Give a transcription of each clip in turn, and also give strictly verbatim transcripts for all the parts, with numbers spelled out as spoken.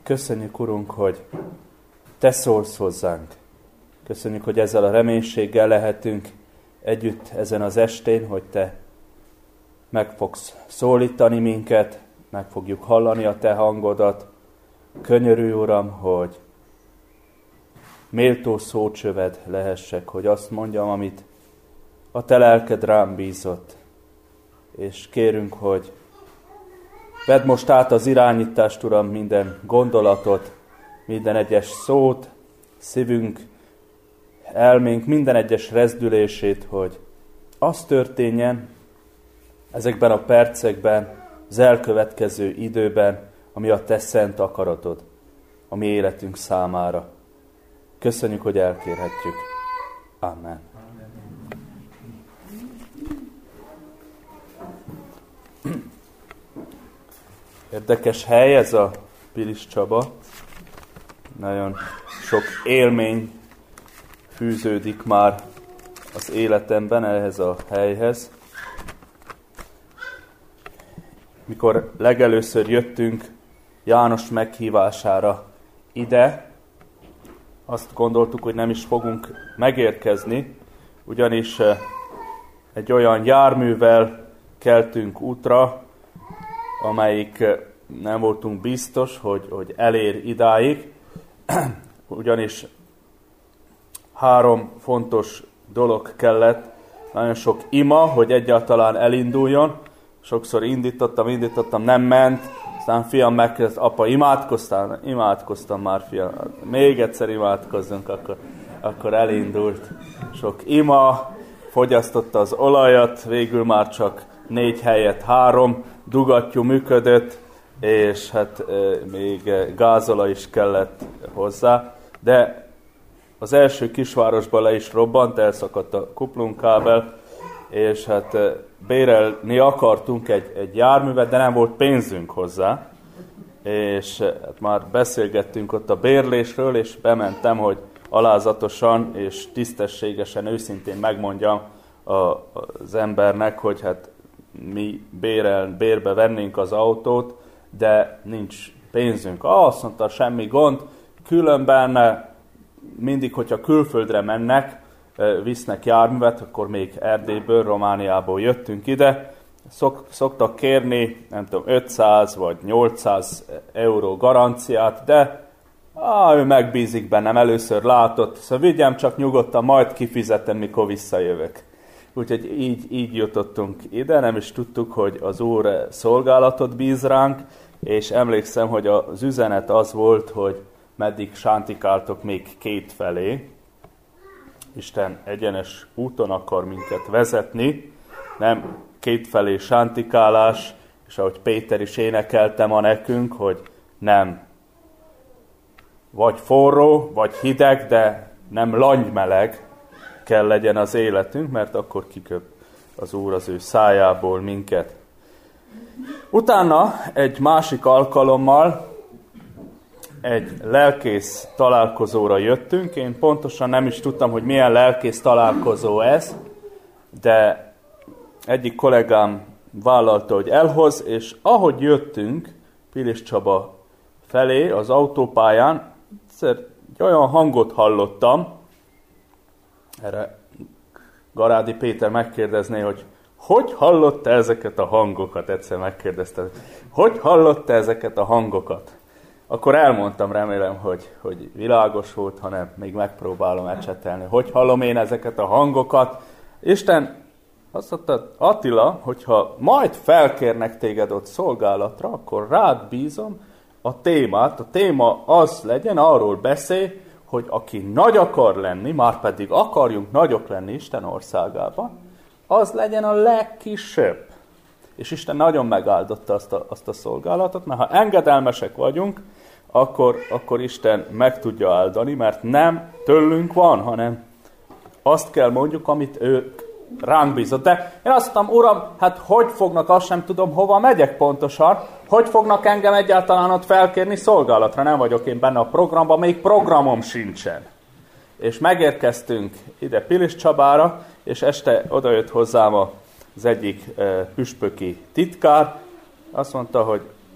Köszönjük, Urunk, hogy Te szólsz hozzánk. Köszönjük, hogy ezzel a reménységgel lehetünk együtt ezen az estén, hogy Te meg fogsz szólítani minket, meg fogjuk hallani a Te hangodat. Könyörülj, Uram, hogy méltó szócsöved lehessek, hogy azt mondjam, amit a Te lelked rám bízott. És kérünk, hogy vedd most át az irányítást, Uram, minden gondolatot, minden egyes szót, szívünk, elménk, minden egyes rezdülését, hogy az történjen ezekben a percekben, az elkövetkező időben, ami a Te szent akaratod, a mi életünk számára. Köszönjük, hogy elkérhetjük. Amen. Érdekes hely ez a Pilis Csaba. Nagyon sok élmény fűződik már az életemben ehhez a helyhez. Mikor legelőször jöttünk János meghívására ide, azt gondoltuk, hogy nem is fogunk megérkezni, ugyanis egy olyan járművel keltünk útra, amelyik nem voltunk biztos, hogy, hogy elér idáig, ugyanis három fontos dolog kellett, nagyon sok ima, hogy egyáltalán elinduljon. Sokszor indítottam, indítottam, nem ment, aztán fiam megkezd, apa, imádkoztál? Imádkoztam már, fiam. Még egyszer imádkozzunk, akkor, akkor elindult. Sok ima, fogyasztotta az olajat, végül már csak négy helyett három dugattyú működött, és hát e, még gázola is kellett hozzá. De az első kisvárosban le is robbant, elszakadt a kuplungkábel, és hát bérelni akartunk egy, egy járművet, de nem volt pénzünk hozzá. És hát már beszélgettünk ott a bérlésről, és bementem, hogy alázatosan és tisztességesen, őszintén megmondjam a, az embernek, hogy hát mi bérel, bérbe vennénk az autót, de nincs pénzünk. Ah, azt mondta, semmi gond, különben mindig, hogyha külföldre mennek, visznek járművet, akkor még Erdélyből, Romániából jöttünk ide, Szok, szoktak kérni, nem tudom, ötszáz vagy nyolcszáz euró garanciát, de á, ő megbízik bennem, először látott, szóval vigyem csak nyugodtan, majd kifizetem, mikor visszajövök. Úgyhogy így, így jutottunk ide, nem is tudtuk, hogy az Úr szolgálatot bíz ránk, és emlékszem, hogy az üzenet az volt, hogy meddig sántikáltok még két felé. Isten egyenes úton akar minket vezetni, nem kétfelé sántikálás, és ahogy Péter is énekelte ma nekünk, hogy nem vagy forró, vagy hideg, de nem langymeleg kell legyen az életünk, mert akkor kiköp az Úr az ő szájából minket. Utána egy másik alkalommal egy lelkész találkozóra jöttünk. Én pontosan nem is tudtam, hogy milyen lelkész találkozó ez, de egyik kollégám vállalta, hogy elhoz, és ahogy jöttünk Pilis Csaba felé az autópályán, egyszer egy olyan hangot hallottam, erre Garádi Péter megkérdezné, hogy hogy hallotta ezeket a hangokat? Egyszer megkérdezte, hogy hallotta ezeket a hangokat? Akkor elmondtam, remélem, hogy, hogy világos volt, hanem még megpróbálom ecsetelni. Hogy hallom én ezeket a hangokat? Isten azt mondta, Attila, hogyha majd felkérnek téged ott szolgálatra, akkor rád bízom a témát. A téma az legyen, arról beszélj, hogy aki nagy akar lenni, már pedig akarjunk nagyok lenni Isten országában, az legyen a legkisebb. És Isten nagyon megáldotta azt a, azt a szolgálatot, mert ha engedelmesek vagyunk, akkor, akkor Isten meg tudja áldani, mert nem tőlünk van, hanem azt kell mondjuk, amit ők ránk bízott. De én azt mondtam, Uram, hát hogy fognak, azt sem tudom, hova megyek pontosan, hogy fognak engem egyáltalán ott felkérni szolgálatra, nem vagyok én benne a programban, még programom sincsen. És megérkeztünk ide Pilis Csabára, és este odajött hozzám az egyik püspöki titkár, azt mondta, hogy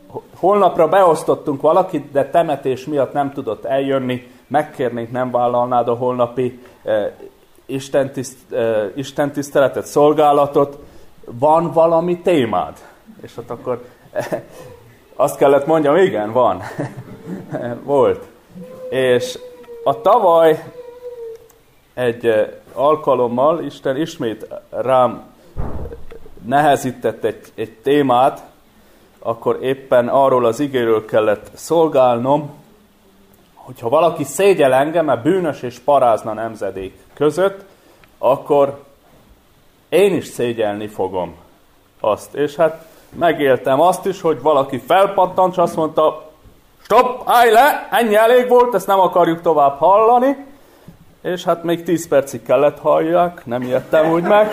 holnapra beosztottunk valakit, de temetés miatt nem tudott eljönni, megkérnénk, nem vállalnád a holnapi eh, istentiszt, eh, istentiszteletet, szolgálatot, van valami témád? És ott akkor eh, azt kellett mondjam, igen, van. Volt. És a tavaly egy eh, alkalommal Isten ismét rám nehezített egy, egy témát, akkor éppen arról az igéről kellett szolgálnom, hogyha valaki szégyel engem, mert bűnös és parázna nemzedék között, akkor én is szégyelni fogom azt. És hát megéltem azt is, hogy valaki felpattant, és azt mondta, stop, állj le, ennyi elég volt, ezt nem akarjuk tovább hallani. És hát még tíz percig kellett hallják, nem ijedtem úgy meg.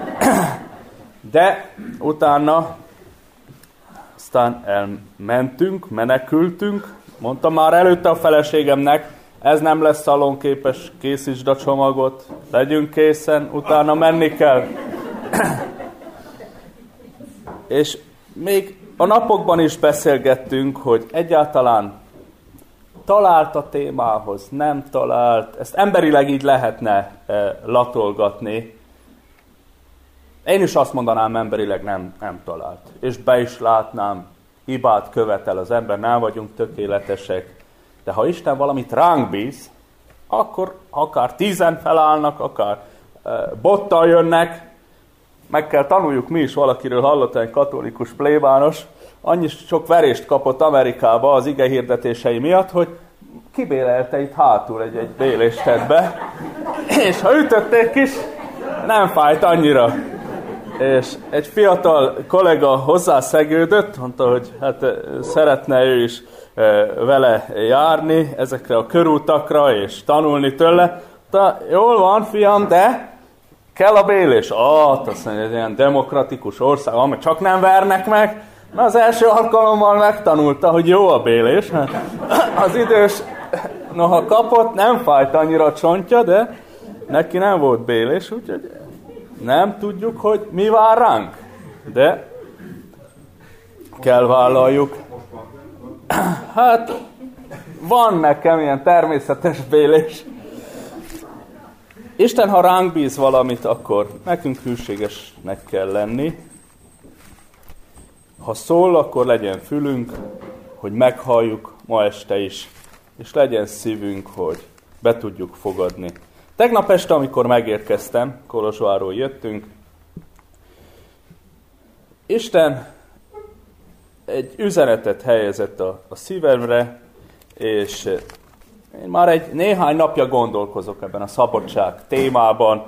De utána aztán elmentünk, menekültünk, mondtam már előtte a feleségemnek, ez nem lesz szalonképes, készítsd a csomagot, legyünk készen, utána menni kell. És még a napokban is beszélgettünk, hogy egyáltalán talált a témához, nem talált, ezt emberileg így lehetne e, latolgatni. Én is azt mondanám, emberileg nem, nem talált. És be is látnám, hibát követel az ember, nem vagyunk tökéletesek. De ha Isten valamit ránk bíz, akkor akár tízen felállnak, akár e, bottal jönnek, meg kell tanuljuk mi is, valakiről hallottam, egy katolikus plébános, annyi sok verést kapott Amerikába az ige hirdetései miatt, hogy kibélelte itt hátul egy, egy bélést tett be, és ha ütötték is, nem fájt annyira. És egy fiatal kollega hozzászegődött, mondta, hogy hát szeretne ő is vele járni ezekre a körútakra, és tanulni tőle. De jól van, fiam, de kell a bélés. Ah, azt mondja, ez ilyen demokratikus ország, amely csak nem vernek meg. Na, az első alkalommal megtanulta, hogy jó a bélés. Az idős, noha kapott, nem fájt annyira a csontja, de neki nem volt bélés, úgyhogy nem tudjuk, hogy mi vár ránk. De kell vállaljuk. Hát, van nekem ilyen természetes bélés. Isten, ha ránk bíz valamit, akkor nekünk hűségesnek kell lenni. Ha szól, akkor legyen fülünk, hogy meghalljuk ma este is, és legyen szívünk, hogy be tudjuk fogadni. Tegnap este, amikor megérkeztem, Kolozsvárról jöttünk, Isten egy üzenetet helyezett a, a szívemre, és én már egy néhány napja gondolkozok ebben a szabadság témában,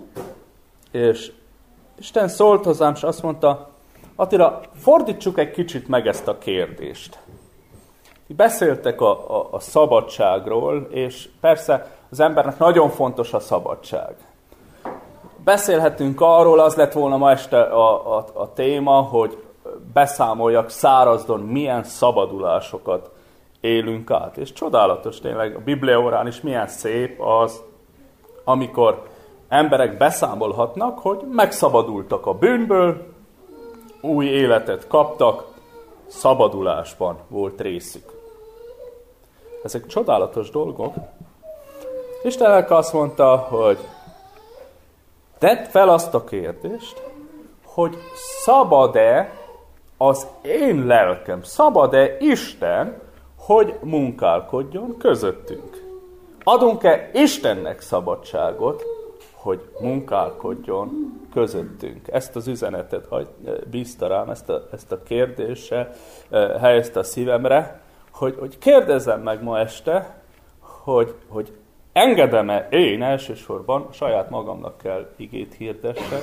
és Isten szólt hozzám, és azt mondta, Attila, fordítsuk egy kicsit meg ezt a kérdést. Beszéltek a, a, a szabadságról, és persze az embernek nagyon fontos a szabadság. Beszélhetünk arról, az lett volna ma este a, a, a téma, hogy beszámoljak szárazdon, milyen szabadulásokat élünk át. És csodálatos tényleg, a Bibliaórán is milyen szép az, amikor emberek beszámolhatnak, hogy megszabadultak a bűnből, új életet kaptak, szabadulásban volt részük. Ezek csodálatos dolgok. Istennek azt mondta, hogy tedd fel azt a kérdést, hogy szabad-e az én lelkem, szabad-e Isten, hogy munkálkodjon közöttünk? Adunk-e Istennek szabadságot, hogy munkálkodjon közöttünk? Ezt az üzenetet bízta rám, ezt a, ezt a kérdéssel helyezte a szívemre, hogy, hogy kérdezzem meg ma este, hogy, hogy engedem-e én elsősorban, saját magamnak kell igét hirdesse,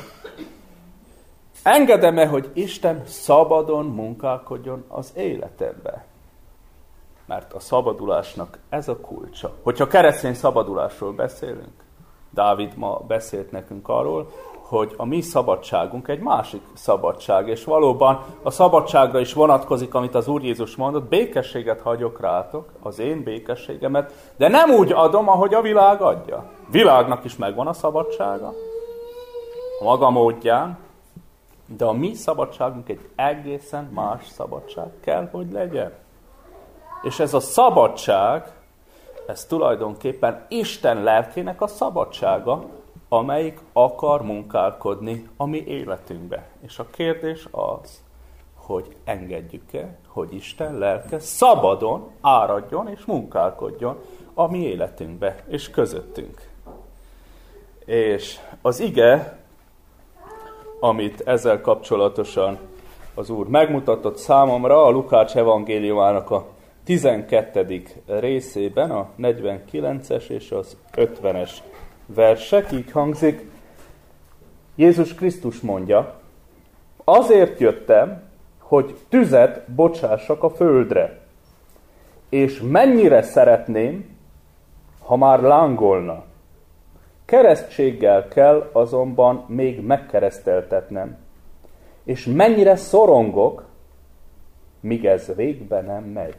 engedem-e, hogy Isten szabadon munkálkodjon az életembe? Mert a szabadulásnak ez a kulcsa. Hogyha keresztény szabadulásról beszélünk, Dávid ma beszélt nekünk arról, hogy a mi szabadságunk egy másik szabadság, és valóban a szabadságra is vonatkozik, amit az Úr Jézus mondott, békességet hagyok rátok, az én békességemet, de nem úgy adom, ahogy a világ adja. Világnak is megvan a szabadsága, a maga módján, De a mi szabadságunk egy egészen más szabadság kell, hogy legyen. És ez a szabadság, ez tulajdonképpen Isten lelkének a szabadsága, amelyik akar munkálkodni a mi életünkbe. És a kérdés az, hogy engedjük-e, hogy Isten lelke szabadon áradjon és munkálkodjon a mi életünkbe és közöttünk. És az ige, amit ezzel kapcsolatosan az Úr megmutatott számomra, a Lukács evangéliumának a tizenkettedik részében, a negyvenkilences és az ötvenes versek, így hangzik. Jézus Krisztus mondja, azért jöttem, hogy tüzet bocsássak a földre, és mennyire szeretném, ha már lángolna. Keresztséggel kell azonban még megkereszteltetnem, és mennyire szorongok, míg ez végbe nem megy.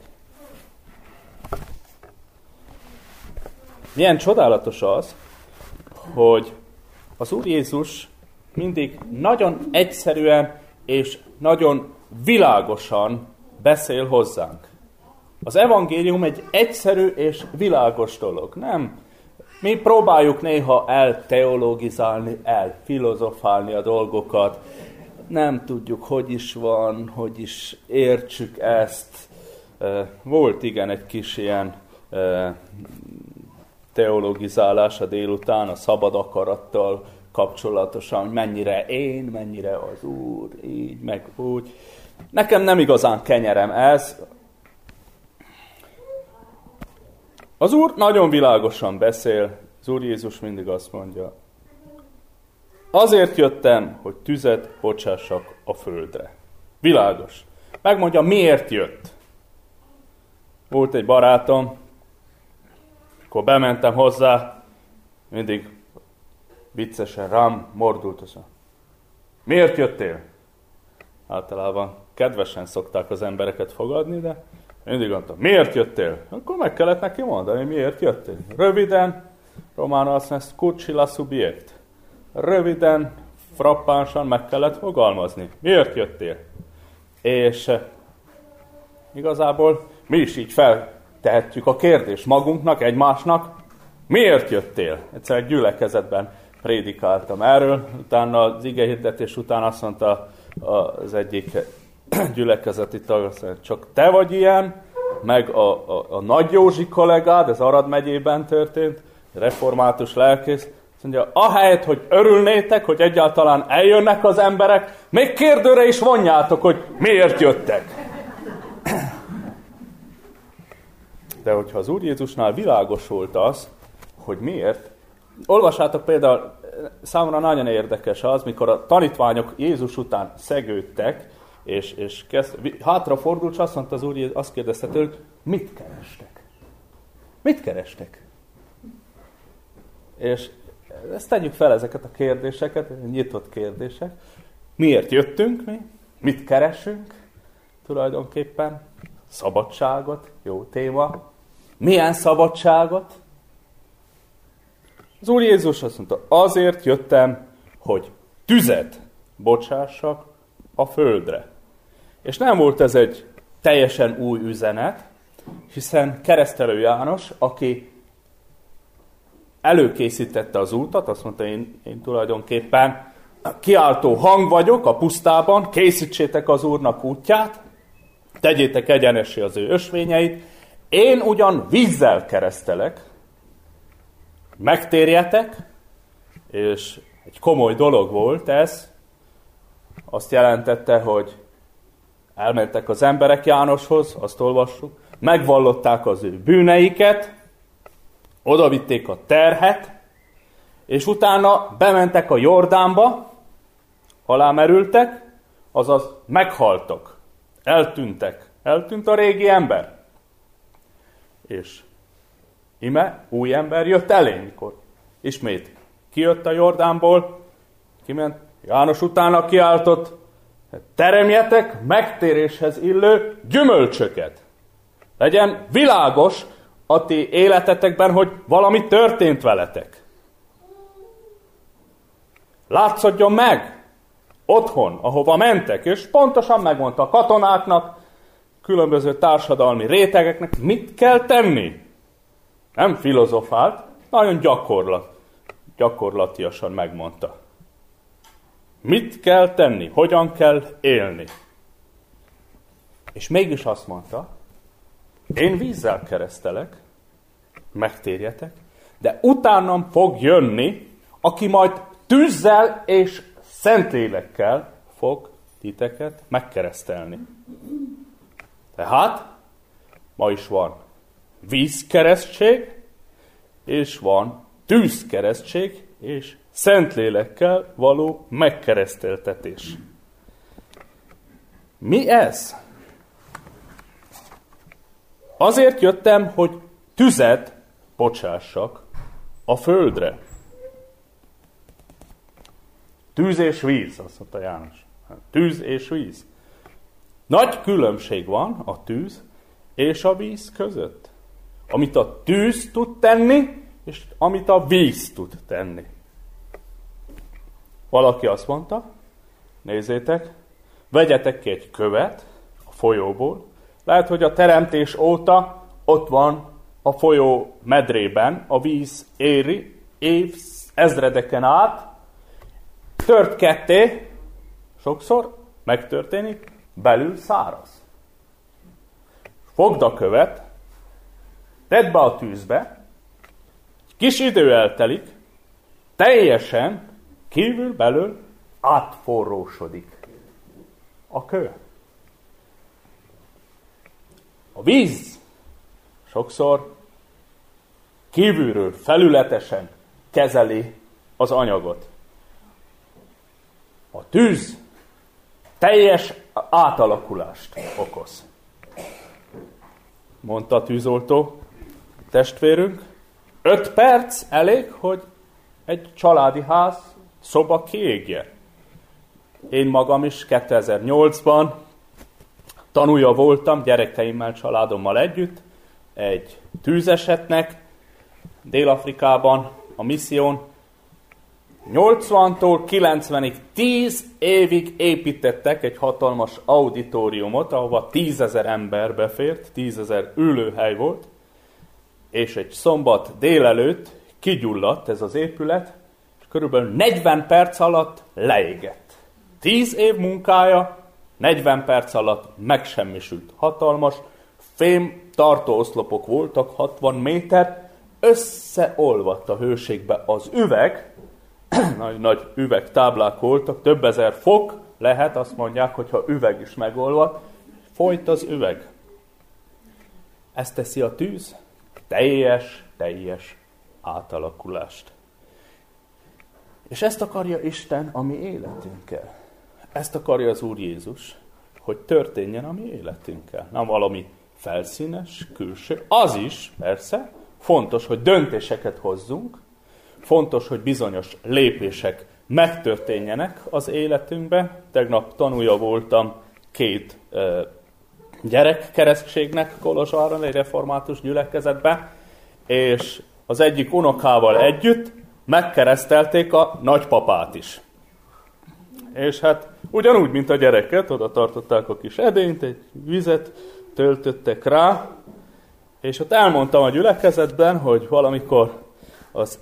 Milyen csodálatos az, hogy az Úr Jézus mindig nagyon egyszerűen és nagyon világosan beszél hozzánk. Az evangélium egy egyszerű és világos dolog, nem? Mi próbáljuk néha elteologizálni, elfilozofálni a dolgokat, nem tudjuk, hogy is van, hogy is értsük ezt. Volt igen egy kis ilyen teologizálás a délután, a szabad akarattal kapcsolatosan, hogy mennyire én, mennyire az Úr, így, meg úgy. Nekem nem igazán kenyerem ez. Az Úr nagyon világosan beszél, az Úr Jézus mindig azt mondja, azért jöttem, hogy tüzet bocsássak a földre. Világos. Megmondja, miért jött. Volt egy barátom, akkor bementem hozzá, mindig viccesen rám mordult az. Miért jöttél? Általában kedvesen szokták az embereket fogadni, de mindig mondtam, miért jöttél? Akkor meg kellett neki mondani, miért jöttél. Röviden, románul azt mondja, curci la subiect. Röviden, frappánsan meg kellett fogalmazni. Miért jöttél? És igazából mi is így feltehetjük a kérdést magunknak, egymásnak, miért jöttél? Egyszer egy gyülekezetben prédikáltam erről, utána az igehirdetés után azt mondta az egyik gyülekezeti tag, csak te vagy ilyen, meg a, a, a Nagy Józsi kollégád, ez Arad megyében történt, református lelkész, azt mondja, ahelyett, hogy örülnétek, hogy egyáltalán eljönnek az emberek, még kérdőre is vonjátok, hogy miért jöttek. De hogyha az Úr Jézusnál világos volt az, hogy miért, olvassátok például, számomra nagyon érdekes az, mikor a tanítványok Jézus után szegődtek, és, és kezd, hátrafordult, és azt mondta az Úr Jézus, azt kérdezte tőlük, mit kerestek? Mit kerestek? És ezt tegyük fel ezeket a kérdéseket, nyitott kérdések. Miért jöttünk mi? Mit keresünk? Tulajdonképpen szabadságot, jó téma. Milyen szabadságot? Az Úr Jézus azt mondta, azért jöttem, hogy tüzet bocsássak a földre. És nem volt ez egy teljesen új üzenet, hiszen Keresztelő János, aki előkészítette az útat, azt mondta, én, én tulajdonképpen kiáltó hang vagyok a pusztában, készítsétek az Úrnak útját, tegyétek egyenessé az ő ösvényeit, én ugyan vízzel keresztelek, megtérjetek, és egy komoly dolog volt ez, azt jelentette, hogy elmentek az emberek Jánoshoz, azt olvassuk, megvallották az ő bűneiket, odavitték a terhet, és utána bementek a Jordánba, alámerültek, azaz meghaltak, eltűntek, eltűnt a régi ember. És ime új ember jött elé, mikor ismét kijött a Jordánból, kiment, János utána kiáltott, teremjetek megtéréshez illő gyümölcsöket. Legyen világos a ti életetekben, hogy valami történt veletek. Látszódjon meg, otthon, ahova mentek, és pontosan megmondta a katonáknak, különböző társadalmi rétegeknek, mit kell tenni. Nem filozofált, nagyon gyakorlat, gyakorlatiasan megmondta. Mit kell tenni, hogyan kell élni. És mégis azt mondta, én vízzel keresztelek, megtérjetek, de utánam fog jönni, aki majd tűzzel és szentlélekkel fog titeket megkeresztelni. Tehát ma is van vízkeresztség, és van tűzkeresztség, és szentlélekkel való megkereszteltetés. Mi ez? Azért jöttem, hogy tüzet bocsássak a földre. Tűz és víz, azt mondta János. Tűz és víz. Nagy különbség van a tűz és a víz között. Amit a tűz tud tenni, és amit a víz tud tenni. Valaki azt mondta, nézzétek, vegyetek ki egy követ a folyóból. Lehet, hogy a teremtés óta ott van a folyó medrében, a víz éri, év ezredeken át, tört ketté, sokszor megtörténik, belül száraz. Fogd a követ, tedd be a tűzbe, kis idő eltelik, teljesen kívül-belül átforrósodik a kő. A víz sokszor kívülről felületesen kezeli az anyagot. A tűz teljes átalakulást okoz. Mondta a tűzoltó testvérünk, öt perc elég, hogy egy családi ház szoba kiégjen. Én magam is kétezer-nyolcban tanulja voltam gyerekeimmel, családommal együtt egy tűzesetnek Dél-Afrikában a misszión. nyolcvantól kilencvenig tíz évig építettek egy hatalmas auditoriumot, ahova tízezer ember befért, tízezer ülőhely volt, és egy szombat délelőtt kigyulladt ez az épület, és körülbelül negyven perc alatt leégett. tíz év munkája negyven perc alatt megsemmisült. Hatalmas fém tartóoszlopok voltak, hatvan méter, összeolvadt a hőségbe az üveg, nagy, nagy üvegtáblák voltak, több ezer fok lehet, azt mondják, hogyha üveg is megolvad, folyt az üveg. Ezt teszi a tűz, teljes, teljes átalakulást. És ezt akarja Isten a mi életünkkel. Ezt akarja az Úr Jézus, hogy történjen a mi életünkkel. Nem valami felszínes, külső. Az is, persze, fontos, hogy döntéseket hozzunk, fontos, hogy bizonyos lépések megtörténjenek az életünkben. Tegnap tanulja voltam két uh, gyerekkeresztségnek Kolozsváron, egy református gyülekezetben, és az egyik unokával együtt megkeresztelték a nagypapát is. És hát ugyanúgy, mint a gyereket, oda tartották a kis edényt, egy vizet töltöttek rá, és ott elmondtam a gyülekezetben, hogy valamikor az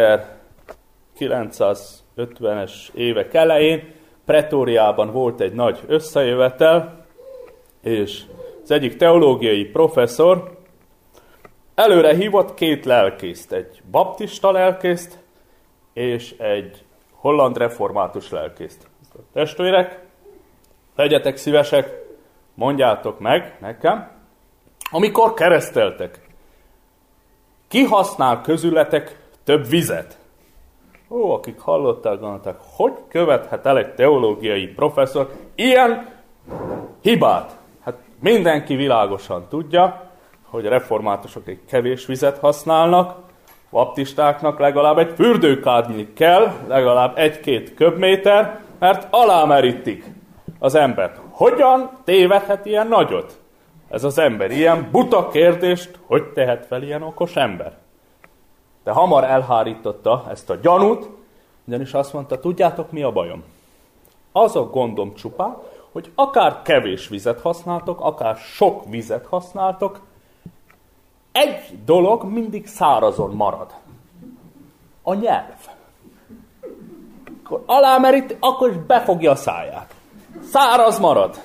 ezerkilencszázötvenes évek elején Pretóriában volt egy nagy összejövetel, és az egyik teológiai professzor előre hívott két lelkészt, egy baptista lelkészt és egy holland református lelkészt. Testvérek, legyetek szívesek, mondjátok meg nekem, amikor kereszteltek, ki használ közületek több vizet? Ó, akik hallották, gondolták, hogy követhet el egy teológiai professzor ilyen hibát? Hát mindenki világosan tudja, hogy a reformátusok egy kevés vizet használnak, baptistáknak legalább egy fürdőkádnyi kell, legalább egy-két köbméter, mert alámerítik az embert. Hogyan tévedhet ilyen nagyot ez az ember? Ilyen buta kérdést, hogy tehet fel ilyen okos ember? De hamar elhárította ezt a gyanút, ugyanis azt mondta, tudjátok mi a bajom? Az a gondom csupán, hogy akár kevés vizet használtok, akár sok vizet használtok, egy dolog mindig szárazon marad. A nyelv. Akkor alámerít, akkor is befogja a száját. Száraz marad.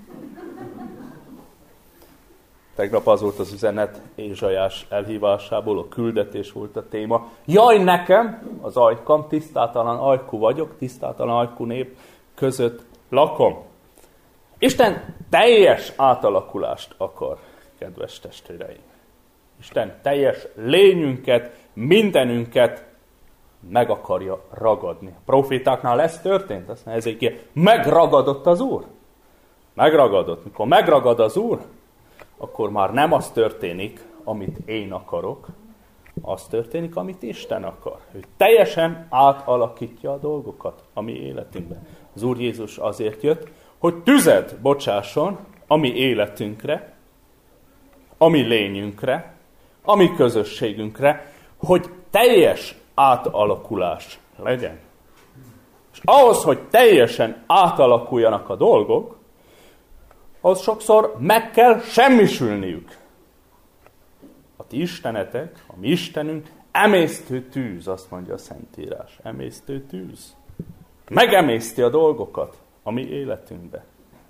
Tegnap az volt az üzenet Ézsaiás elhívásából, a küldetés volt a téma. Jaj nekem, az ajkam, tisztátalan ajkú vagyok, tisztátalan ajkú nép között lakom. Isten teljes átalakulást akar, kedves testvéreim. Isten teljes lényünket, mindenünket meg akarja ragadni. A profétáknál ez történt, azt mondja, ezért ilyen, megragadott az Úr. Megragadott. Mikor megragad az Úr, akkor már nem az történik, amit én akarok, az történik, amit Isten akar. Ő teljesen átalakítja a dolgokat a mi életünkben. Az Úr Jézus azért jött, hogy tüzet bocsásson a mi életünkre, a mi lényünkre, a mi közösségünkre, hogy teljes átalakulás legyen. És ahhoz, hogy teljesen átalakuljanak a dolgok, az sokszor meg kell semmisülniük. A ti istenetek, a mi Istenünk emésztő tűz, azt mondja a Szentírás. Emésztő tűz. Megemészti a dolgokat a mi életünkbe.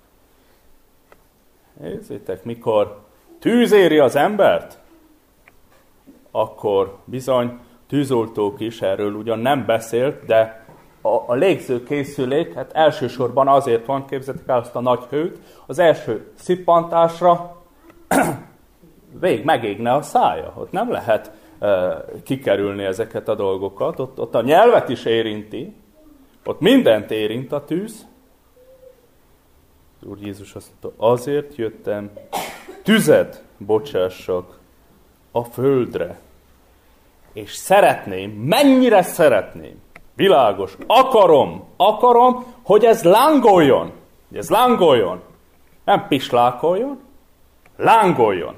Nézzétek, mikor tűz éri az embert, akkor bizony tűzoltók is erről ugyan nem beszélt, de a, a légzőkészülék, hát elsősorban azért van, képzeljétek el azt a nagy hőt, az első szippantásra végig megégne a szája. Ott nem lehet e, kikerülni ezeket a dolgokat. Ott, ott a nyelvet is érinti, ott mindent érint a tűz. Úr Jézus azt mondta, azért jöttem, tüzet bocsássak a földre. És szeretném, mennyire szeretném, világos, akarom, akarom, hogy ez lángoljon. Hogy ez lángoljon. Nem pislákoljon, lángoljon.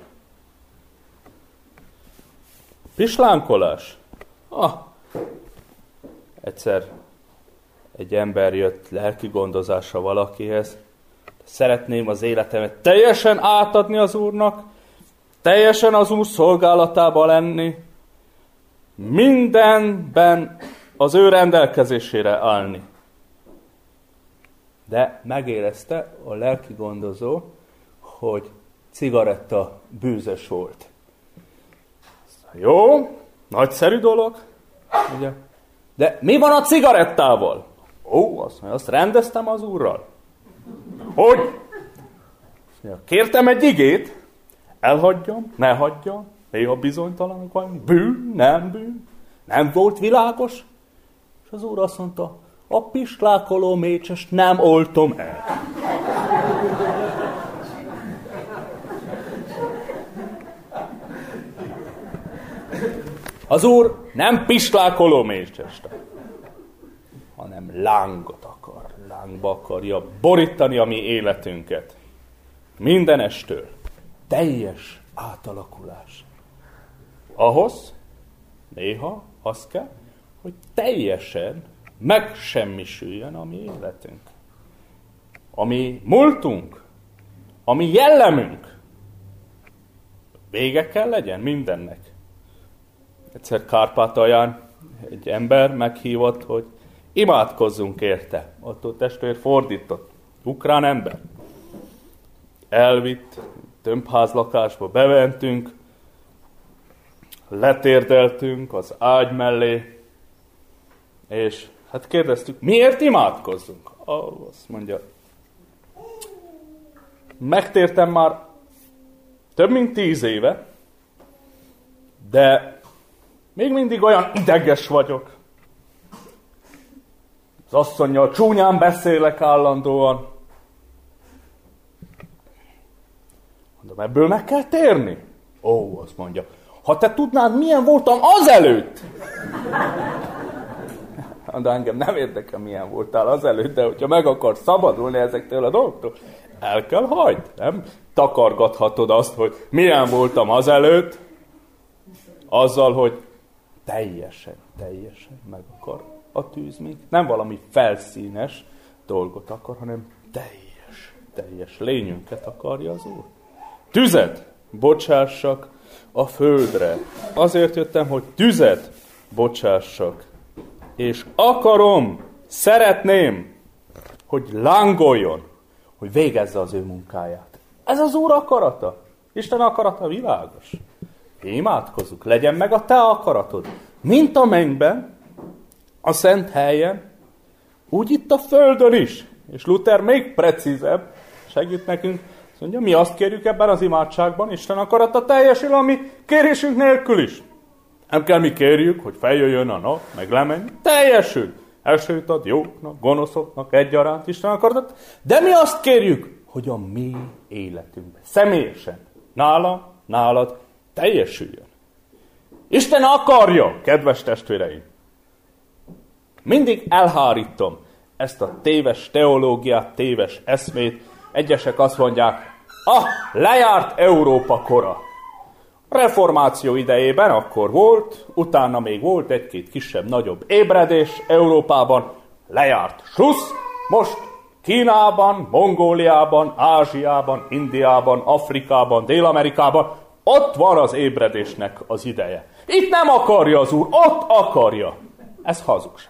Pislánkolás? Ah, egyszer egy ember jött lelki gondozásra valakihez. Szeretném az életemet teljesen átadni az Úrnak, teljesen az Úr szolgálatába lenni, mindenben az ő rendelkezésére állni. De megérezte a lelki gondozó, hogy cigaretta bűzös volt. Jó, nagyszerű dolog, ugye? De mi van a cigarettával? Ó, azt mondja, azt rendeztem az Úrral. Hogy? Mondja, kértem egy igét, elhagyjam, ne hagyjam, néha bizonytalanok vagyunk, bűn, nem bűn, nem volt világos. És az Úr azt mondta, a pislákoló mécsest nem oltom el. Az Úr nem pislákoló mécsest, hanem lángot akar, lángba akarja borítani a mi életünket. Mindenestől. Teljes átalakulás. Ahhoz néha az kell, hogy teljesen megsemmisüljön a mi életünk. A mi múltunk, a mi jellemünk. Vége kell legyen mindennek. Egyszer Kárpátalján egy ember meghívott, hogy imádkozzunk érte. Ott a testvér fordított. Ukrán ember. Elvitt, tömbházlakásba bementünk, letérdeltünk az ágy mellé, és hát kérdeztük, miért imádkozzunk? Oh, azt mondja, megtértem már több mint tíz éve, de még mindig olyan ideges vagyok. Az asszonnyal csúnyán beszélek állandóan. Mondom, ebből meg kell térni. Ó, azt mondja, ha te tudnád, milyen voltam azelőtt. De engem nem érdekel, milyen voltál azelőtt, de hogyha meg akarsz szabadulni ezektől a dolgoktól, el kell hagyd. Nem takargathatod azt, hogy milyen voltam azelőtt, azzal, hogy teljesen, teljesen meg akar a tűz még. Nem valami felszínes dolgot akar, hanem teljes, teljes lényünket akarja az Úr. Tüzet bocsássak a földre. Azért jöttem, hogy tüzet bocsássak. És akarom, szeretném, hogy lángoljon, hogy végezze az ő munkáját. Ez az Úr akarata. Isten akarata világos. Imádkozzuk, legyen meg a te akaratod. Mint a mennyben, a szent helyen, úgy itt a földön is. És Luther még precízebb, segít nekünk, azt mondja, mi azt kérjük ebben az imádságban, Isten akarata teljesül a mi kérésünk nélkül is. Nem kell mi kérjük, hogy feljöjjön a nap, meg lemenj, teljesül. Elsőt ad jóknak, gonoszoknak egyaránt, Isten akaratot, de mi azt kérjük, hogy a mi életünkben, személyesen, nála, nálad teljesüljön. Isten akarja, kedves testvéreim. Mindig elhárítom ezt a téves teológiát, téves eszmét. Egyesek azt mondják, ah, lejárt Európa kora. A reformáció idejében akkor volt, utána még volt egy-két kisebb-nagyobb ébredés Európában, lejárt slussz, most Kínában, Mongóliában, Ázsiában, Indiában, Afrikában, Dél-Amerikában, ott van az ébredésnek az ideje. Itt nem akarja az Úr, ott akarja. Ez hazugság.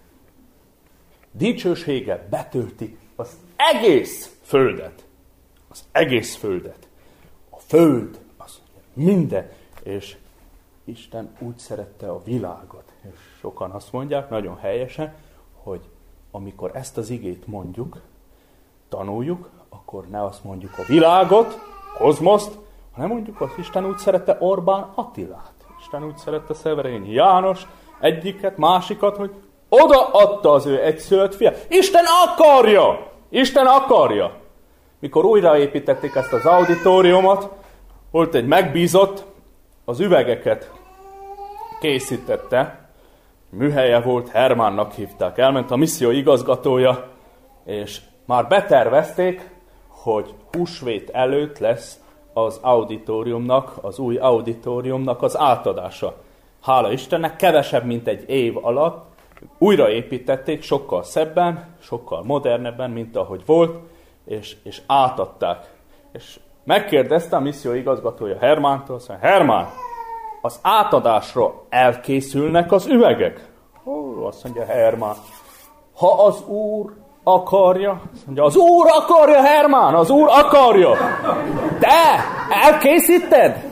Dicsősége betölti az egész földet. Az egész földet. A föld, az minden. És Isten úgy szerette a világot. És sokan azt mondják, nagyon helyesen, hogy amikor ezt az igét mondjuk, tanuljuk, akkor ne azt mondjuk a világot, kozmoszt, hanem mondjuk azt, Isten úgy szerette Orbán Attilát. Isten úgy szerette Szeverényi János, egyiket, másikat, hogy odaadta az ő egyszülött fiát. Isten akarja! Isten akarja! Mikor újraépítették ezt az auditoriumot, volt egy megbízott, az üvegeket készítette, műhelye volt, Hermánnak hívták. Elment a misszió igazgatója, és már betervezték, hogy húsvét előtt lesz az auditoriumnak, az új auditoriumnak az átadása. Hála Istennek, kevesebb, mint egy év alatt újraépítették, sokkal szebben, sokkal modernebben, mint ahogy volt, és, és átadták. És megkérdezte a misszió igazgatója Hermántól, azt mondja, Hermán, az átadásra elkészülnek az üvegek? Ó, azt mondja Hermán, ha az Úr akarja, azt mondja, az Úr akarja, Hermán, az Úr akarja. Te elkészíted?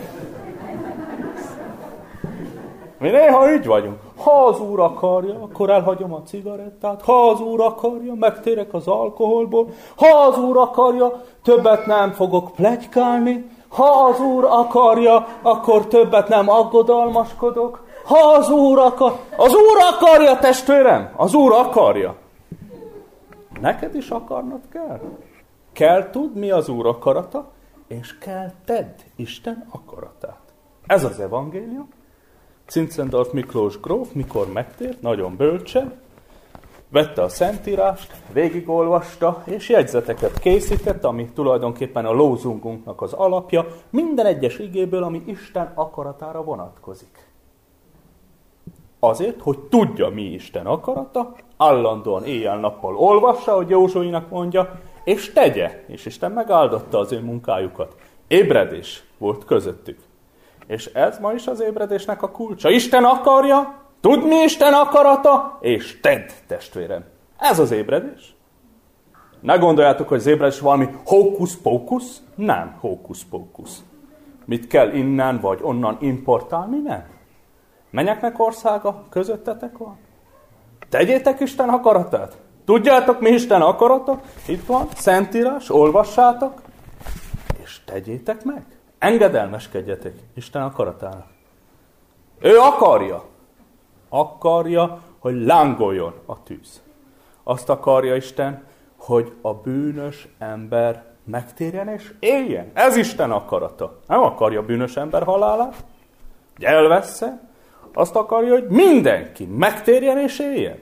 Mi néha így vagyunk. Ha az Úr akarja, akkor elhagyom a cigarettát. Ha az Úr akarja, megtérek az alkoholból. Ha az Úr akarja, többet nem fogok pletykálni. Ha az Úr akarja, akkor többet nem aggodalmaskodok. Ha az Úr akar... Az Úr akarja, testvérem! Az Úr akarja. Neked is akarnod kell. Kell tudni, mi az Úr akarata, és kell tedd Isten akaratát. Ez az evangélium. Zinzendorf Miklós gróf, mikor megtért, nagyon bölcsen, vette a Szentírást, végigolvasta, és jegyzeteket készített, ami tulajdonképpen a lózungunknak az alapja, minden egyes igéből, ami Isten akaratára vonatkozik. Azért, hogy tudja, mi Isten akarata, állandóan éjjel-nappal olvassa, hogy Józsuinak mondja, és tegye, és Isten megáldotta az ő munkájukat. Ébredés volt közöttük. És ez ma is az ébredésnek a kulcsa. Isten akarja, tudd, mi Isten akarata, és tedd, testvérem. Ez az ébredés. Ne gondoljátok, hogy az ébredés valami hókusz-pókusz. Nem hókusz-pókusz. Mit kell innen vagy onnan importálni? Nem. Mennyeknek országa közöttetek van? Tegyétek Isten akaratát. Tudjátok, mi Isten akarata? Itt van, Szentírás, olvassátok, és tegyétek meg. Engedelmeskedjetek Isten akaratának. Ő akarja. Akarja, hogy lángoljon a tűz. Azt akarja Isten, hogy a bűnös ember megtérjen és éljen. Ez Isten akarata. Nem akarja a bűnös ember halálát, hogy elvessze. Azt akarja, hogy mindenki megtérjen és éljen.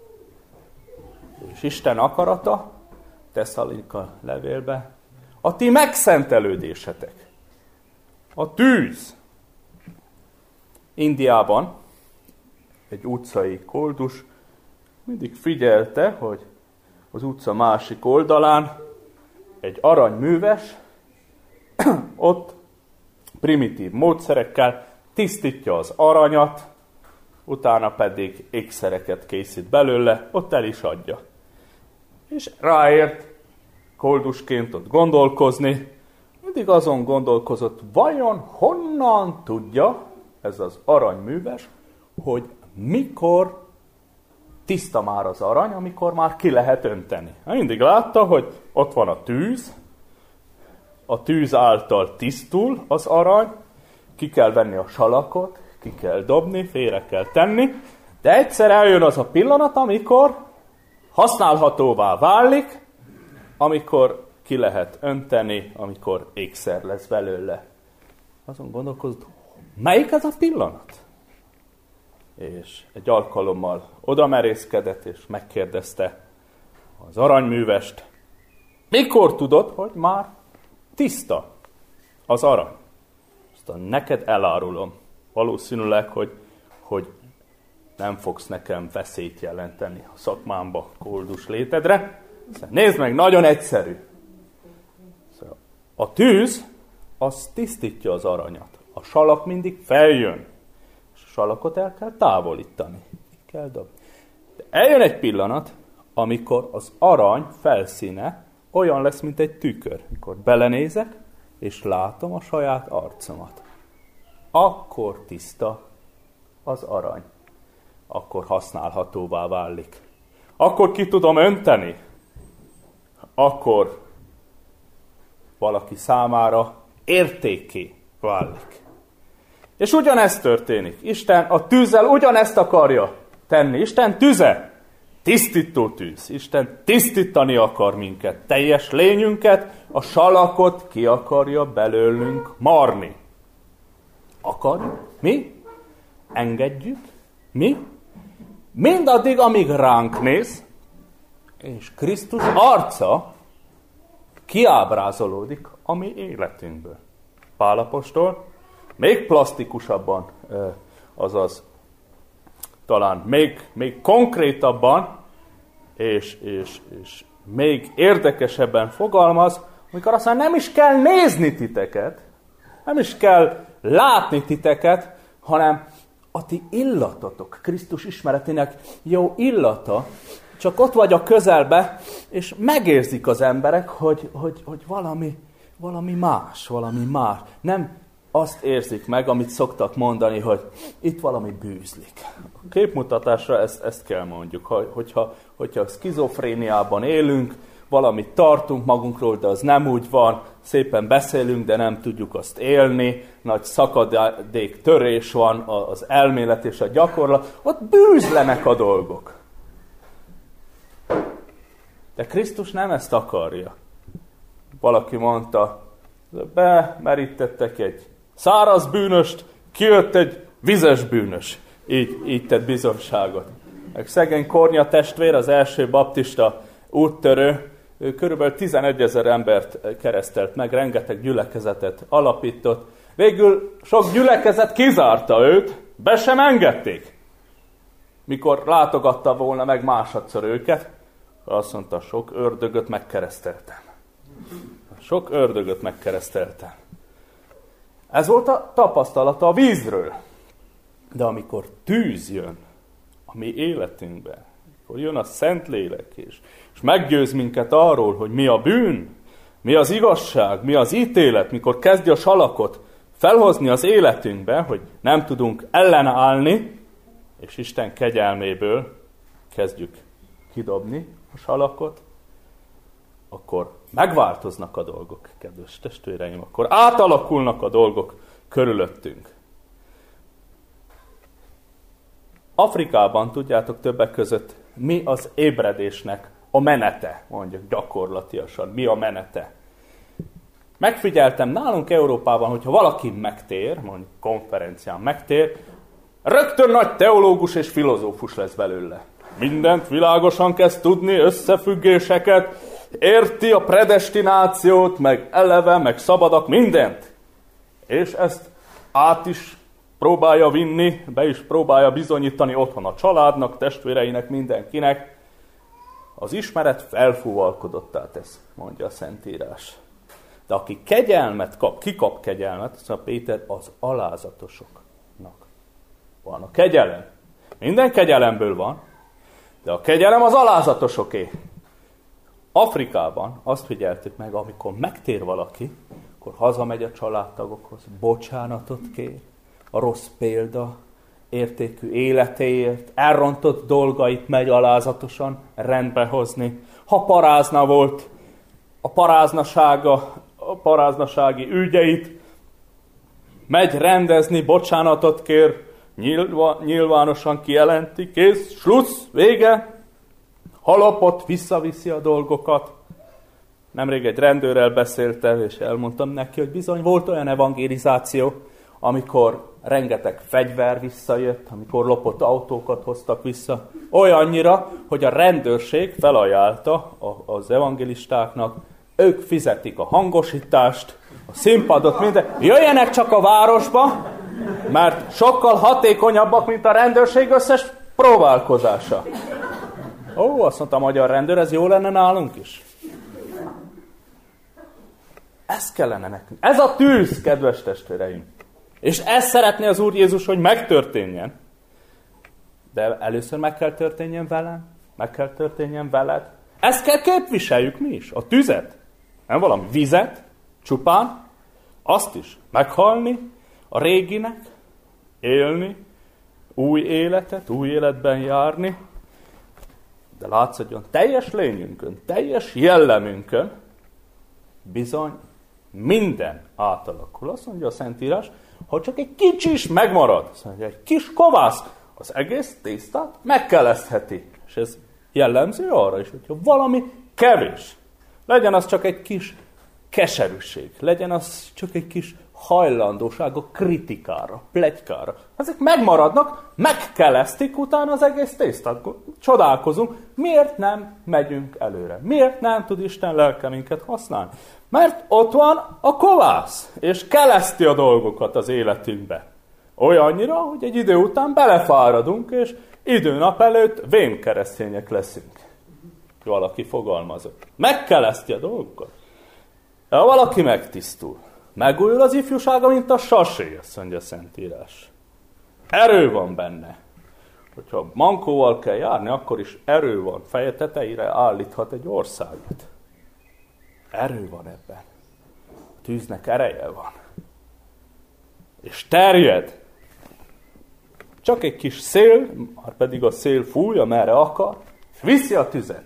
És Isten akarata, Tesszalonika levélbe, a ti megszentelődésetek. A tűz. Indiában egy utcai koldus mindig figyelte, hogy az utca másik oldalán egy aranyműves, ott primitív módszerekkel tisztítja az aranyat, utána pedig ékszereket készít belőle, ott el is adja. És ráért koldusként ott gondolkozni, mindig azon gondolkozott, vajon honnan tudja ez az aranyműves, hogy mikor tiszta már az arany, amikor már ki lehet önteni. Mindig látta, hogy ott van a tűz, a tűz által tisztul az arany, ki kell venni a salakot, ki kell dobni, félre kell tenni, de egyszer eljön az a pillanat, amikor használhatóvá válik, amikor ki lehet önteni, amikor ékszer lesz belőle. Azon gondolkozott, melyik ez a pillanat? És egy alkalommal oda merészkedett, és megkérdezte az aranyművest, mikor tudod, hogy már tiszta az arany? Aztán neked elárulom, valószínűleg, hogy, hogy nem fogsz nekem veszélyt jelenteni a szakmámba, koldus létedre. Nézd meg, nagyon egyszerű. A tűz, az tisztítja az aranyat. A salak mindig feljön. És a salakot el kell távolítani. Kell dobni. De eljön egy pillanat, amikor az arany felszíne olyan lesz, mint egy tükör. Mikor belenézek, és látom a saját arcomat. Akkor tiszta az arany. Akkor használhatóvá válik. Akkor ki tudom önteni. Akkor valaki számára értékké válik. És ugyanezt történik. Isten a tűzzel ugyanezt akarja tenni. Isten tüze, tisztító tűz. Isten tisztítani akar minket, teljes lényünket, a salakot ki akarja belőlünk marni. Akarjuk? Mi? Engedjük? Mi? Mindaddig, amíg ránk néz, és Krisztus arca kiábrázolódik a mi életünkből. Pál apostol még plastikusabban, azaz talán még, még konkrétabban, és, és, és még érdekesebben fogalmaz, amikor aztán nem is kell nézni titeket, nem is kell látni titeket, hanem a ti illatotok, Krisztus ismeretének jó illata, csak ott vagy a közelbe, és megérzik az emberek, hogy, hogy, hogy valami, valami más, valami más. Nem azt érzik meg, amit szoktak mondani, hogy itt valami bűzlik. A képmutatásra ezt, ezt kell mondjuk, hogyha, hogyha szkizofréniában élünk, valamit tartunk magunkról, de az nem úgy van, szépen beszélünk, de nem tudjuk azt élni, nagy szakadék, törés van az elmélet és a gyakorlat, ott bűzlenek a dolgok. De Krisztus nem ezt akarja. Valaki mondta, bemerítettek egy száraz bűnöst, kijött egy vizes bűnös. Így, így tett bizonyságot. Meg szegény Kornya testvér, az első baptista úttörő, ő körülbelül tizenegyezer embert keresztelt meg, rengeteg gyülekezetet alapított. Végül sok gyülekezet kizárta őt, be sem engedték. Mikor látogatta volna meg másodszor őket, azt mondta, sok ördögöt megkereszteltem. Sok ördögöt megkereszteltem. Ez volt a tapasztalata a vízről. De amikor tűz jön a mi életünkbe, akkor jön a Szentlélek is, és meggyőz minket arról, hogy mi a bűn, mi az igazság, mi az ítélet, mikor kezdi a salakot felhozni az életünkbe, hogy nem tudunk ellenállni, és Isten kegyelméből kezdjük kidobni a salakot, akkor megváltoznak a dolgok, kedves testvéreim, akkor átalakulnak a dolgok körülöttünk. Afrikában, tudjátok, többek között mi az ébredésnek a menete, mondjuk gyakorlatilag, mi a menete. Megfigyeltem, nálunk Európában, hogyha valaki megtér, mondjuk konferencián megtér, rögtön nagy teológus és filozófus lesz belőle. Mindent világosan kezd tudni, összefüggéseket, érti a predestinációt, meg eleve, meg szabadak, mindent. És ezt át is próbálja vinni, be is próbálja bizonyítani otthon a családnak, testvéreinek, mindenkinek. Az ismeret felfúvalkodottá tesz, mondja a Szentírás. De aki kegyelmet kap, ki kap kegyelmet, azt mondja Péter, az alázatosoknak van a kegyelem. Minden kegyelemből van, de a kegyelem az alázatosoké. Afrikában azt figyeltük meg, amikor megtér valaki, akkor hazamegy a családtagokhoz, bocsánatot kér, a rossz példa értékű életéért, elrontott dolgait megy alázatosan rendbe hozni. Ha parázna volt, a paráznasága, a paráznasági ügyeit megy rendezni, bocsánatot kér, nyilvá, nyilvánosan kijelenti, kész, slusz, vége, halapot, visszaviszi a dolgokat. Nemrég egy rendőrrel beszéltem, és elmondtam neki, hogy bizony volt olyan evangelizáció, amikor rengeteg fegyver visszajött, amikor lopott autókat hoztak vissza. Olyannyira, hogy a rendőrség felajánlta az evangelistáknak, ők fizetik a hangosítást, a színpadot, minden. Jöjjenek csak a városba, mert sokkal hatékonyabbak, mint a rendőrség összes próbálkozása. Ó, azt mondta a magyar rendőr, ez jó lenne nálunk is. Ez kellene nekünk. Ez a tűz, kedves testvéreim. És ezt szeretné az Úr Jézus, hogy megtörténjen. De először meg kell történjen velem, meg kell történjen veled. Ezt kell képviseljük mi is, a tüzet. Nem valami vizet, csupán, azt is meghalni, a réginek, élni, új életet, új életben járni. De látszódjon, teljes lényünkön, teljes jellemünkön bizony minden átalakul. Azt mondja a Szentírás, ha csak egy kicsi is megmarad, azt mondja, egy kis kovász, az egész tésztát megkelesztheti. És ez jellemző arra is, hogyha valami kevés, legyen az csak egy kis keserűség, legyen az csak egy kis hajlandóság a kritikára, pletykára. Ezek megmaradnak, megkelesztik utána az egész tésztát. Csodálkozunk, miért nem megyünk előre? Miért nem tud Isten lelke minket használni? Mert ott van a kovász, és keleszti a dolgokat az életünkbe. Olyannyira, hogy egy idő után belefáradunk, és időnap előtt vénkeresztények leszünk. Valaki fogalmazott. Megkeleszti a dolgokat. De ha valaki megtisztul, megújul az ifjúsága, mint a sasé, azt mondja a Szentírás. Erő van benne. Hogyha mankóval kell járni, akkor is erő van. Feje tetejére állíthat egy országot. Erő van ebben. A tűznek ereje van. És terjed. Csak egy kis szél, már pedig a szél fúj, amerre akar, és viszi a tüzet.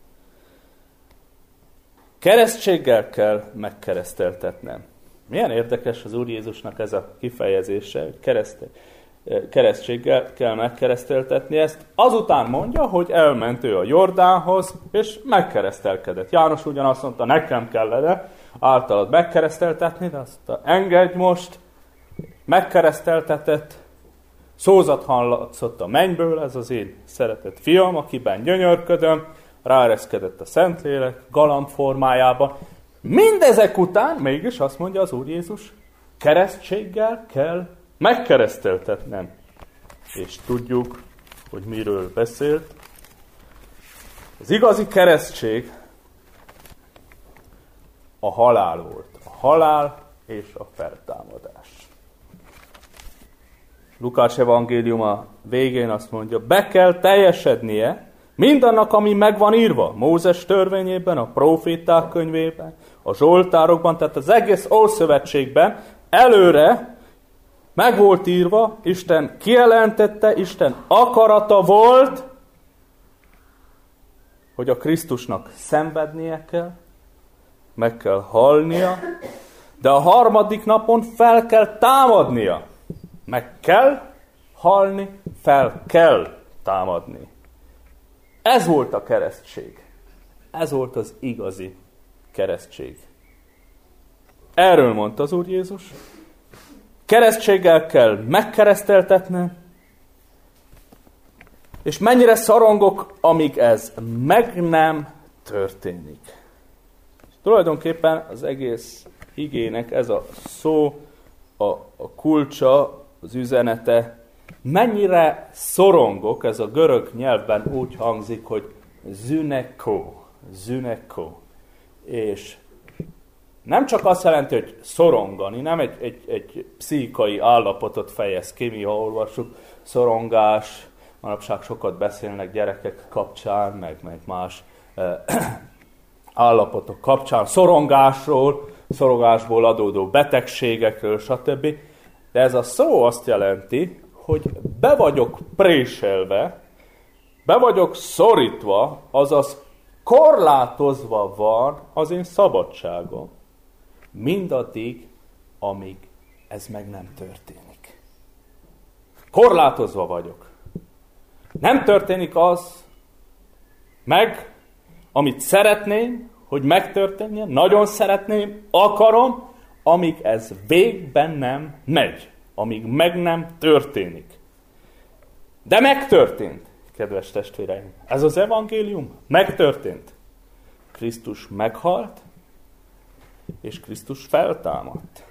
Keresztséggel kell megkereszteltetnem. Milyen érdekes az Úr Jézusnak ez a kifejezése, hogy kereszte, keresztséggel kell megkereszteltetni ezt. Azután mondja, hogy elment ő a Jordánhoz, és megkeresztelkedett. János ugyanazt mondta, nekem kellene általad megkereszteltetni, de azt mondta, engedj most, megkereszteltetett, szózat hallatszott a mennyből, ez az én szeretett fiam, akiben gyönyörködöm, ráereszkedett a Szentlélek galamb formájában. Mindezek után mégis azt mondja az Úr Jézus, keresztséggel kell megkereszteltetnem. És tudjuk, hogy miről beszélt. Az igazi keresztség a halál volt. A halál és a feltámadás. Lukács evangéliuma végén azt mondja, be kell teljesednie mindannak, ami meg van írva, Mózes törvényében, a próféták könyvében, a zsoltárokban, tehát az egész Ószövetségben előre meg volt írva, Isten kijelentette, Isten akarata volt, hogy a Krisztusnak szenvednie kell, meg kell halnia, de a harmadik napon fel kell támadnia. Meg kell halni, fel kell támadni. Ez volt a keresztség. Ez volt az igazi keresztség. Erről mondta az Úr Jézus. Keresztséggel kell megkereszteltetni, és mennyire szorongok, amíg ez meg nem történik. Tulajdonképpen az egész igének ez a szó, a, a kulcsa, az üzenete, mennyire szorongok, ez a görög nyelvben úgy hangzik, hogy zünekó, zünekó. És nem csak azt jelenti, hogy szorongani, nem egy, egy, egy pszichikai állapotot fejez ki, mi ha olvassuk, szorongás, manapság sokat beszélnek gyerekek kapcsán, meg, meg más eh, állapotok kapcsán, szorongásról, szorongásból adódó betegségekről, stb. De ez a szó azt jelenti, hogy be vagyok préselve, be vagyok szorítva, azaz korlátozva van az én szabadságom, mindaddig, amíg ez meg nem történik. Korlátozva vagyok. Nem történik az meg, amit szeretném, hogy megtörténjen, nagyon szeretném, akarom, amíg ez végben nem megy, amíg meg nem történik. De megtörtént, kedves testvéreim. Ez az evangélium megtörtént. Krisztus meghalt, és Krisztus feltámadt.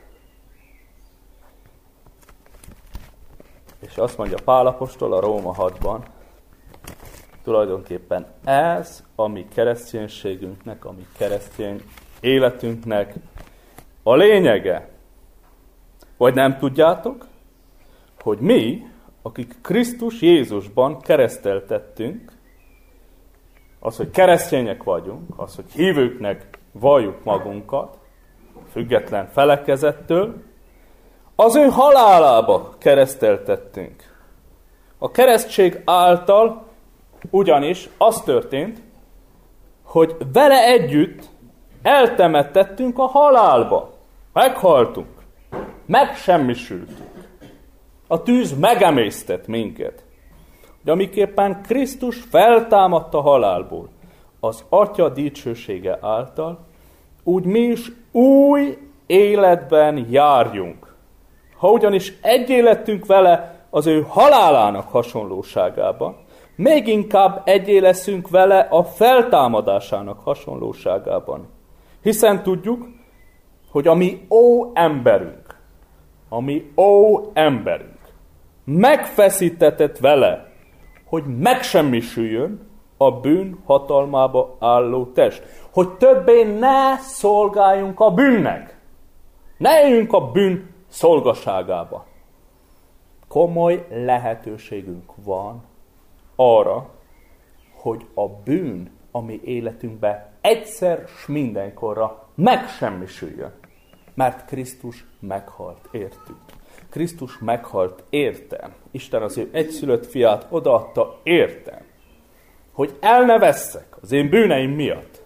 És azt mondja Pál apostol a Róma hatban, tulajdonképpen ez a mi kereszténységünknek, a mi keresztény életünknek a lényege. Vagy nem tudjátok, hogy mi, akik Krisztus Jézusban kereszteltettünk, az, hogy keresztények vagyunk, az, hogy hívőknek valljuk magunkat, független felekezettől, az ő halálába kereszteltettünk. A keresztség által ugyanis az történt, hogy vele együtt eltemettettünk a halálba. Meghaltunk. Megsemmisültünk. A tűz megemésztett minket. De amiképpen Krisztus feltámadt a halálból, az Atya dicsősége által, úgy mi is új életben járjunk. Ha ugyanis egy életünk vele az ő halálának hasonlóságában, még inkább egyé leszünk vele a feltámadásának hasonlóságában. Hiszen tudjuk, hogy a mi ó emberünk, a mi ó emberünk megfeszítetett vele, hogy megsemmisüljön a bűn hatalmába álló test. Hogy többé ne szolgáljunk a bűnnek. Ne éljünk a bűn szolgaságába. Komoly lehetőségünk van arra, hogy a bűn, ami életünkben egyszer s mindenkorra megsemmisüljön. Mert Krisztus meghalt értünk. Krisztus meghalt értem. Isten az ő egyszülött fiát odaadta értem, hogy el ne vesszek az én bűneim miatt.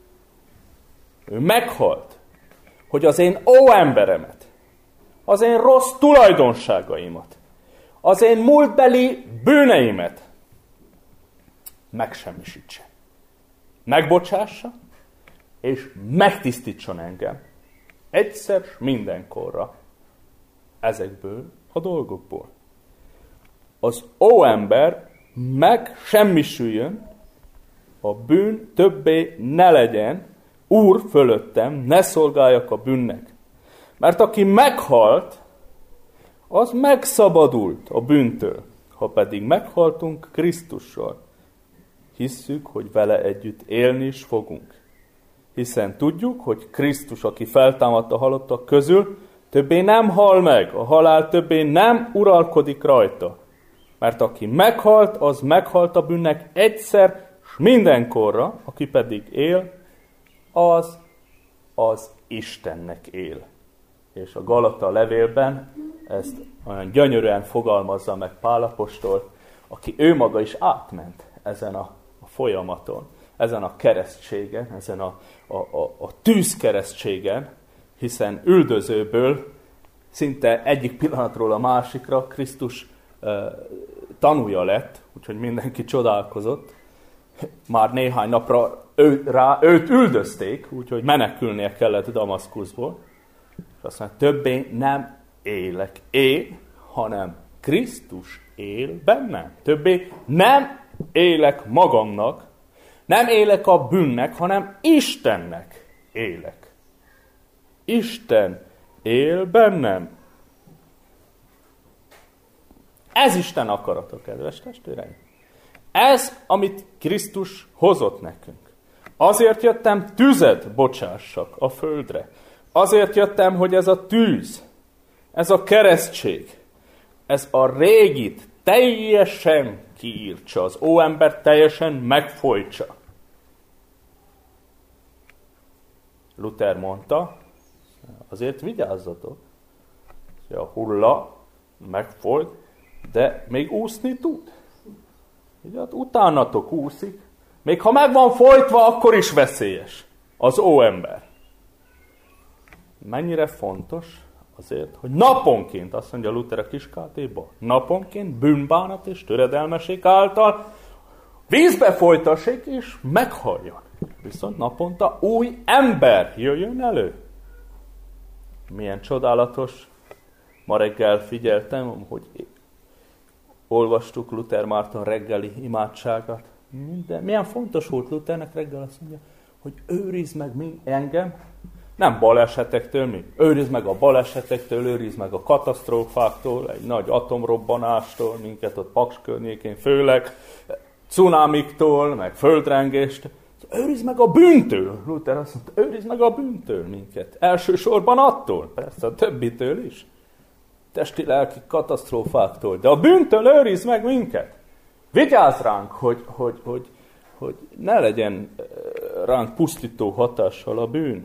Ő meghalt, hogy az én ó emberemet, az én rossz tulajdonságaimat, az én múltbeli bűneimet megsemmisítse. Megbocsássa, és megtisztítson engem egyszer s mindenkorra ezekből a dolgokból. Az ó ember megsemmisüljön, a bűn többé ne legyen, Úr fölöttem, ne szolgáljak a bűnnek. Mert aki meghalt, az megszabadult a bűntől. Ha pedig meghaltunk Krisztussal, hisszük, hogy vele együtt élni is fogunk. Hiszen tudjuk, hogy Krisztus, aki feltámadt a halottak közül, többé nem hal meg, a halál többé nem uralkodik rajta. Mert aki meghalt, az meghalt a bűnnek egyszer, s mindenkorra, aki pedig él, az az Istennek él. És a Galata levélben ezt olyan gyönyörűen fogalmazza meg Pál apostol, aki ő maga is átment ezen a, a folyamaton, ezen a keresztségen, ezen a, a, a, a tűzkeresztségen, hiszen üldözőből szinte egyik pillanatról a másikra Krisztus uh, tanúja lett, úgyhogy mindenki csodálkozott. Már néhány napra ő, rá őt üldözték, úgyhogy menekülnie kellett Damaszkuszból. És azt mondja, többé nem élek én, hanem Krisztus él bennem. Többé nem élek magamnak, nem élek a bűnnek, hanem Istennek élek. Isten él bennem. Ez Isten akarata, kedves testvéreim. Ez, amit Krisztus hozott nekünk. Azért jöttem, tüzet bocsássak a földre. Azért jöttem, hogy ez a tűz, ez a keresztség, ez a régit teljesen kiírtsa, az óember teljesen megfojtsa. Luther mondta, azért vigyázzatok, hogy a hulla megfolyt, de még úszni tud. Ugye, hát utánatok úszik, még ha meg van folytva, akkor is veszélyes az óember. Mennyire fontos azért, hogy naponként, azt mondja Luther a Kiskátéba, naponként bűnbánat és töredelmesség által vízbe folytassék és meghalljon. Viszont naponta új ember jöjjön elő. Milyen csodálatos. Ma reggel figyeltem, hogy olvastuk Luther Márton reggeli imádságát. De milyen fontos volt Luthernek reggel, azt mondja, hogy őrizd meg engem, nem balesetektől, mi? Őrizd meg a balesetektől, őrizd meg a katasztrófáktól, egy nagy atomrobbanástól, minket ott Paks környékén főleg, cunamiktól, meg földrengést. Őrizd meg a bűntől. Luther azt mondta, őrizd meg a bűntől minket. Elsősorban attól, persze a többitől is. Testi-lelki katasztrófáktól. De a bűntől őrizd meg minket. Vigyázz ránk, hogy, hogy, hogy, hogy ne legyen ránk pusztító hatással a bűn.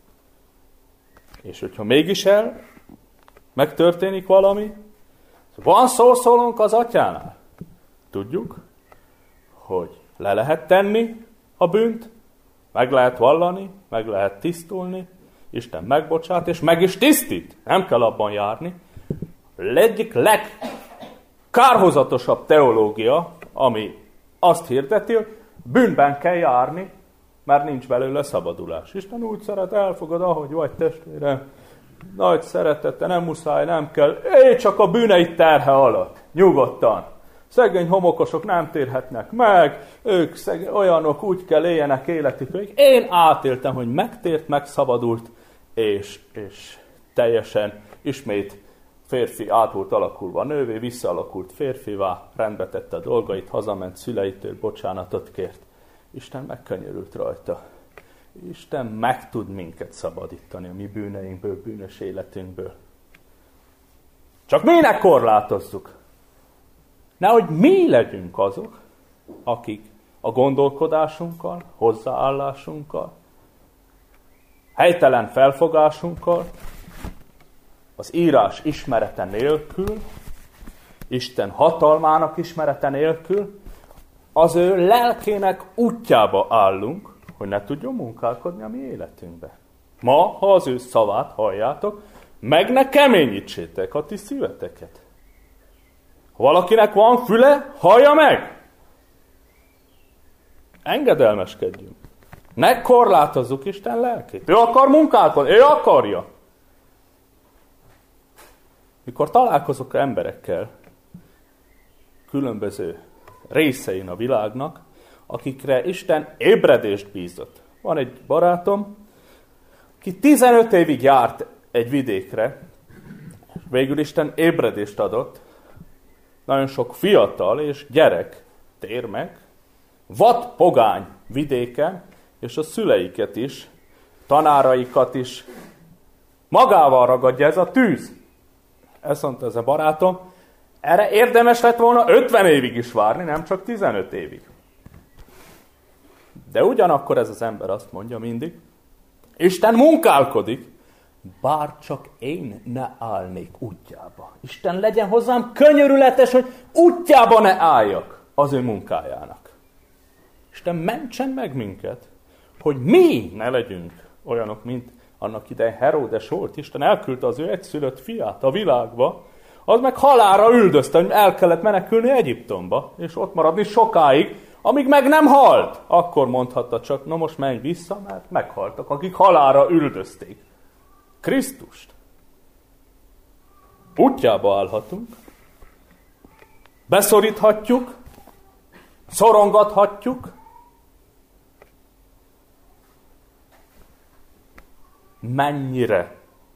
És hogyha mégis el, megtörténik valami, van szószólónk az atyánál. Tudjuk, hogy le lehet tenni a bűnt, meg lehet vallani, meg lehet tisztulni, Isten megbocsát, és meg is tisztít. Nem kell abban járni. Egyik legkárhozatosabb teológia, ami azt hirdeti, hogy bűnben kell járni, mert nincs belőle szabadulás. Isten úgy szeret, elfogad, ahogy vagy, testvérem. Nagy szeretete, nem muszáj, nem kell. Éj csak a bűneit terhe alatt. Nyugodtan. Szegény homokosok nem térhetnek meg, ők szegény, olyanok úgy kell éljenek életük. Én átéltem, hogy megtért, megszabadult, és, és teljesen ismét férfi át volt alakulva nővé, visszaalakult férfivá, rendbe tette a dolgait, hazament szüleitől, bocsánatot kért. Isten megkönyörült rajta. Isten meg tud minket szabadítani a mi bűneinkből, bűnös életünkből. Csak mi ne korlátozzuk. Nehogy mi legyünk azok, akik a gondolkodásunkkal, hozzáállásunkkal, helytelen felfogásunkkal, az írás ismerete nélkül, Isten hatalmának ismerete nélkül, az ő lelkének útjába állunk, hogy ne tudjon munkálkodni a mi életünkbe. Ma, ha az ő szavát halljátok, meg ne keményítsétek a ti szíveteket. Ha valakinek van füle, hallja meg! Engedelmeskedjünk. Ne korlátozzuk Isten lelkét. Ő akar munkálkodni, ő akarja. Mikor találkozok emberekkel, különböző részein a világnak, akikre Isten ébredést bízott. Van egy barátom, aki tizenöt évig járt egy vidékre, végül Isten ébredést adott, nagyon sok fiatal és gyerek tér meg, vad pogány vidéken, és a szüleiket is, tanáraikat is magával ragadja ez a tűz. Ezt mondta ez a barátom, erre érdemes lett volna ötven évig is várni, nem csak tizenöt évig. De ugyanakkor ez az ember azt mondja mindig, Isten munkálkodik, bár csak én ne állnék útjába. Isten legyen hozzám könyörületes, hogy útjába ne álljak az ő munkájának. Isten mentsen meg minket, hogy mi ne legyünk olyanok, mint annak idején Heródes volt. Isten elküldte az ő egyszülött fiát a világba, az meg halálra üldözte, hogy el kellett menekülni Egyiptomba, és ott maradni sokáig, amíg meg nem halt. Akkor mondhatta csak, na most menj vissza, mert meghaltak, akik halálra üldözték Krisztust. Útjába állhatunk, beszoríthatjuk, szorongathatjuk, mennyire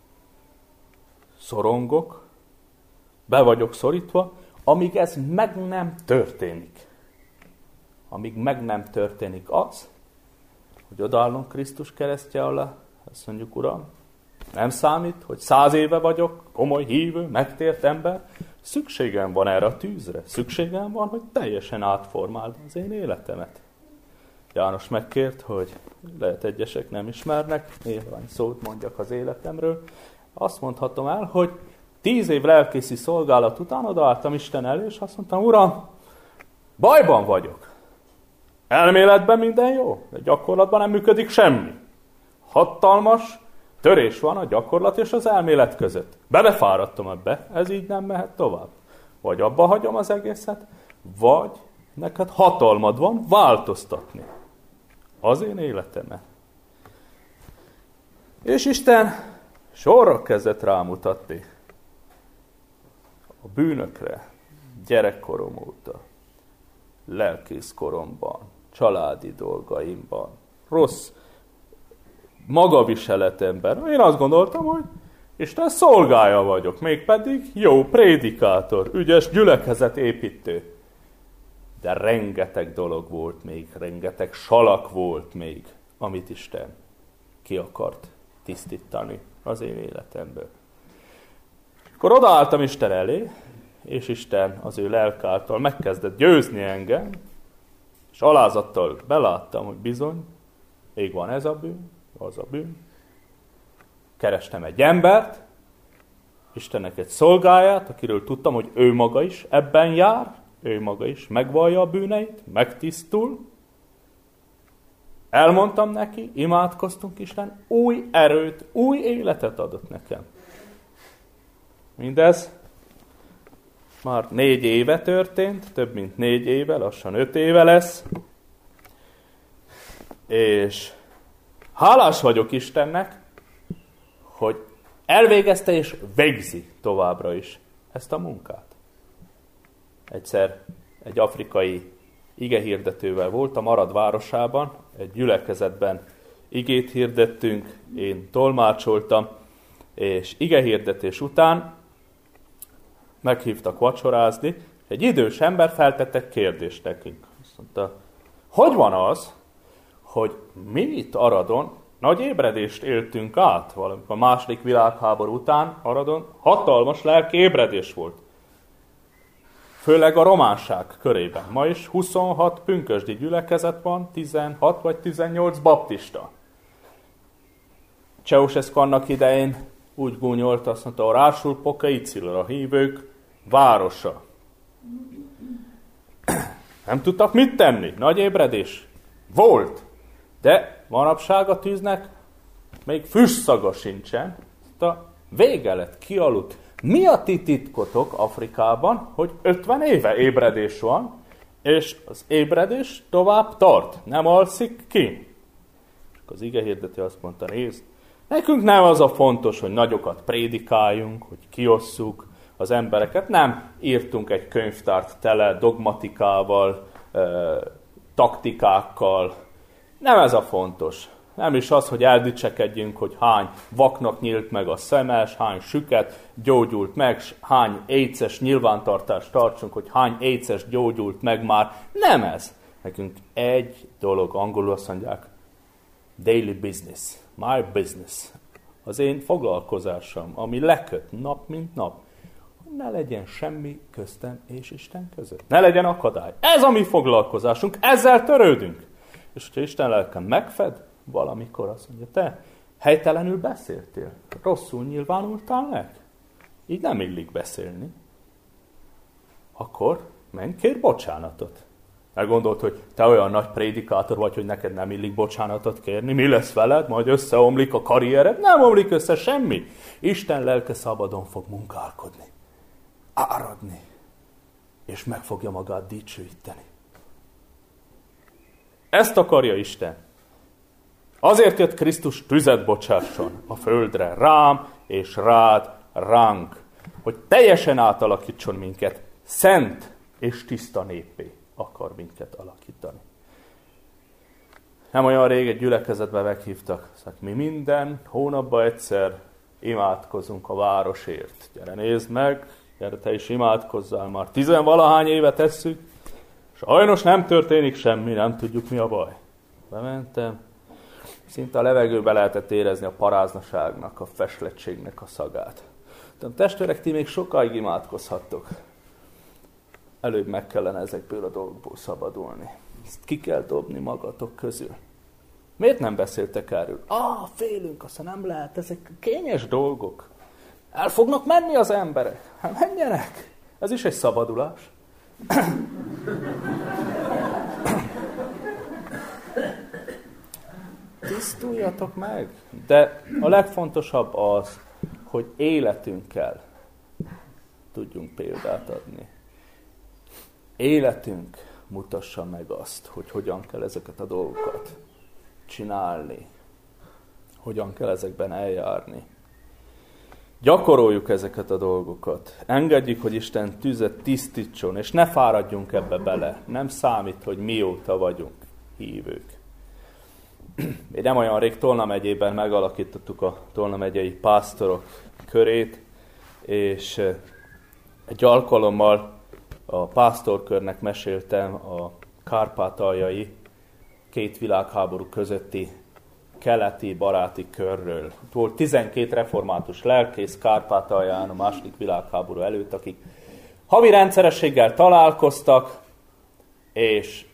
szorongok, be vagyok szorítva, amíg ez meg nem történik. amíg meg nem történik az, hogy odaállunk Krisztus keresztje alá, azt mondjuk, Uram, nem számít, hogy száz éve vagyok, komoly hívő, megtért ember, szükségem van erre a tűzre, szükségem van, hogy teljesen átformáld az én életemet. János megkért, hogy lehet egyesek nem ismernek, néhány szót mondjak az életemről. Azt mondhatom el, hogy tíz év lelkészi szolgálat után odaálltam Isten elé, és azt mondtam, Uram, bajban vagyok. Elméletben minden jó, de gyakorlatban nem működik semmi. Hatalmas törés van a gyakorlat és az elmélet között. Belefáradtam ebbe, ez így nem mehet tovább. Vagy abba hagyom az egészet, vagy neked hatalmad van változtatni az én életemet. És Isten sorra kezdett rámutatni a bűnökre, gyerekkorom óta, lelkészkoromban, családi dolgaimban, rossz magaviseletemben. Én azt gondoltam, hogy Isten szolgája vagyok, mégpedig jó prédikátor, ügyes gyülekezetépítő. De rengeteg dolog volt még, rengeteg salak volt még, amit Isten ki akart tisztítani az én életemből. Akkor odaálltam Isten elé, és Isten az ő lelk által megkezdett győzni engem, és alázattal beláttam, hogy bizony, még van ez a bűn, az a bűn. Kerestem egy embert, Istennek egy szolgáját, akiről tudtam, hogy ő maga is ebben jár, ő maga is megvallja a bűneit, megtisztul. Elmondtam neki, imádkoztunk, Isten új erőt, új életet adott nekem. Mindez már négy éve történt, több mint négy éve, lassan öt éve lesz. És hálás vagyok Istennek, hogy elvégezte és végzi továbbra is ezt a munkát. Egyszer egy afrikai igehirdetővel voltam Arad városában, egy gyülekezetben igét hirdettünk, én tolmácsoltam, és igehirdetés után meghívtak vacsorázni, egy idős ember feltette kérdést nekünk. Azt mondta, hogy van az, hogy mi itt Aradon nagy ébredést éltünk át, valamikor a második világháború után Aradon hatalmas lelki ébredés volt. Főleg a románság körében. Ma is huszonhat pünkösdi gyülekezet van, tizenhat vagy tizennyolc baptista. Ceausescu annak idején úgy gúnyolt, azt mondta, a Rásul Pokeicil, a hívők városa. Nem tudtak mit tenni, nagy ébredés volt. De manapság a tűznek még füstszaga sincsen. A vége lett, kialudt. Mi a ti titkotok Afrikában, hogy ötven éve ébredés van, és az ébredés tovább tart, nem alszik ki? És az igehirdető azt mondta, nézd, nekünk nem az a fontos, hogy nagyokat prédikáljunk, hogy kiosszuk az embereket, nem írtunk egy könyvtárt tele dogmatikával, taktikákkal, nem ez a fontos. Nem is az, hogy eldicsekedjünk, hogy hány vaknak nyílt meg a szemes, hány süket gyógyult meg, hány éjszes nyilvántartást tartsunk, hogy hány éjszes gyógyult meg már. Nem ez. Nekünk egy dolog, angolul azt mondják, daily business, my business. Az én foglalkozásom, ami leköt nap mint nap. Ne legyen semmi köztem és Isten között. Ne legyen akadály. Ez a mi foglalkozásunk, ezzel törődünk. És hogyha Isten lelke megfed, valamikor azt mondja, te helytelenül beszéltél, rosszul nyilvánultál meg, így nem illik beszélni. Akkor menj, kérj bocsánatot. Meggondolt, hogy te olyan nagy prédikátor vagy, hogy neked nem illik bocsánatot kérni, mi lesz veled, majd összeomlik a karriered, nem omlik össze semmi. Isten lelke szabadon fog munkálkodni, áradni, és meg fogja magát dicsőíteni. Ezt akarja Isten. Azért jött Krisztus tüzet bocsásson a földre, rám és rád, ránk, hogy teljesen átalakítson minket, szent és tiszta néppé akar minket alakítani. Nem olyan rég egy gyülekezetbe meghívtak, szóval mi minden hónapban egyszer imádkozunk a városért. Gyere, nézd meg, gyere, te is imádkozzál, már tizenvalahány éve tesszük, és Sajnos nem történik semmi, nem tudjuk, mi a baj. Bementem, szinte a levegőbe lehetett érezni a paráznaságnak, a feslettségnek a szagát. De testvérek, ti még sokáig imádkozhattok. Előbb meg kellene ezekből a dolgokból szabadulni. Ezt ki kell dobni magatok közül. Miért nem beszéltek erről? Ah, félünk, aztán nem lehet, ezek kényes dolgok. El fognak menni az emberek. Hát menjenek. Ez is egy szabadulás. Tisztuljatok meg. De a legfontosabb az, hogy életünkkel tudjunk példát adni. Életünk mutassa meg azt, hogy hogyan kell ezeket a dolgokat csinálni. Hogyan kell ezekben eljárni. Gyakoroljuk ezeket a dolgokat. Engedjük, hogy Isten tüzet tisztítson, és ne fáradjunk ebbe bele. Nem számít, hogy mióta vagyunk hívők. Még nem olyan rég Tolna megyében megalakítottuk a Tolna megyei pásztorok körét, és egy alkalommal a pásztorkörnek meséltem a kárpátaljai két világháború közötti keleti baráti körről. Volt tizenkét református lelkész Kárpátalján a második világháború előtt, akik havi rendszerességgel találkoztak, és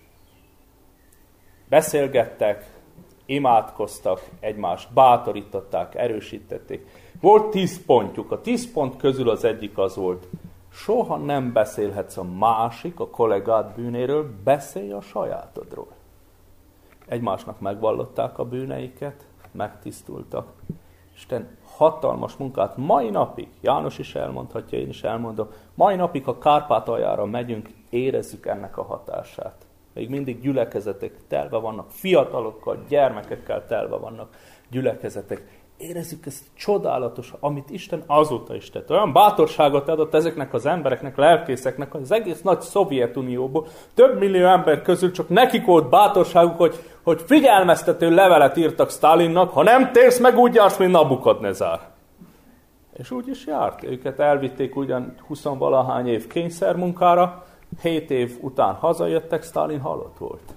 beszélgettek, imádkoztak, egymást bátorították, erősítették. Volt tíz pontjuk. A tíz pont közül az egyik az volt: soha nem beszélhetsz a másik, a kollégád bűnéről, beszélj a sajátodról. Egymásnak megvallották a bűneiket, megtisztultak. Isten hatalmas munkát mai napig, János is elmondhatja, én is elmondom, mai napig, ha Kárpátaljára megyünk, érezzük ennek a hatását. Még mindig gyülekezetek telve vannak, fiatalokkal, gyermekekkel telve vannak gyülekezetek. Érezzük ezt csodálatos, amit Isten azóta is tett. Olyan bátorságot adott ezeknek az embereknek, lelkészeknek, az egész nagy Szovjetunióból. Több millió ember közül csak nekik volt bátorságuk, hogy, hogy figyelmeztető levelet írtak Sztálinnak: ha nem térsz meg, úgy jársz, mint Nabukadnezár. És úgy is járt. Őket elvitték ugyan huszonvalahány év kényszermunkára, hét év után hazajöttek, Sztálin halott volt.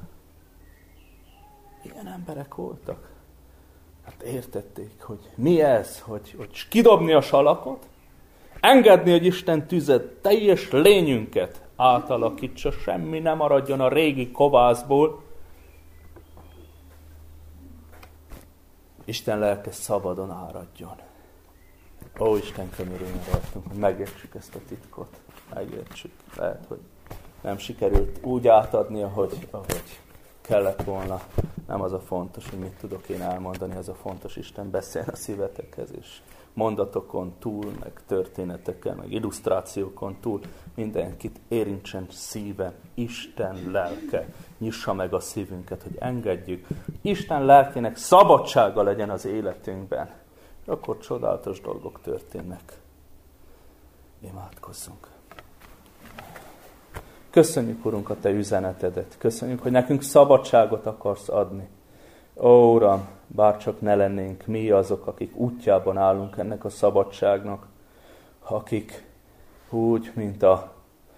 Ilyen emberek voltak. Hát értették, hogy mi ez, hogy, hogy kidobni a salakot, engedni, hogy Isten tüzet, teljes lényünket átalakítsa, semmi nem maradjon a régi kovászból. Isten lelke szabadon áradjon. Ó, Isten könyörüljön rajtunk, hogy megértsük ezt a titkot. Megértsük. Lehet, hogy nem sikerült úgy átadni, ahogy, ahogy kellett volna. Nem az a fontos, hogy mit tudok én elmondani, az a fontos, Isten beszél a szívetekhez, és mondatokon túl, meg történeteken, meg illusztrációkon túl mindenkit érintsen szíven. Isten lelke nyissa meg a szívünket, hogy engedjük. Isten lelkének szabadsága legyen az életünkben. Akkor csodálatos dolgok történnek. Imádkozzunk. Köszönjük, Urunk, a Te üzenetedet. Köszönjük, hogy nekünk szabadságot akarsz adni. Ó, Uram, bárcsak ne lennénk mi azok, akik útjában állunk ennek a szabadságnak, akik úgy, mint a,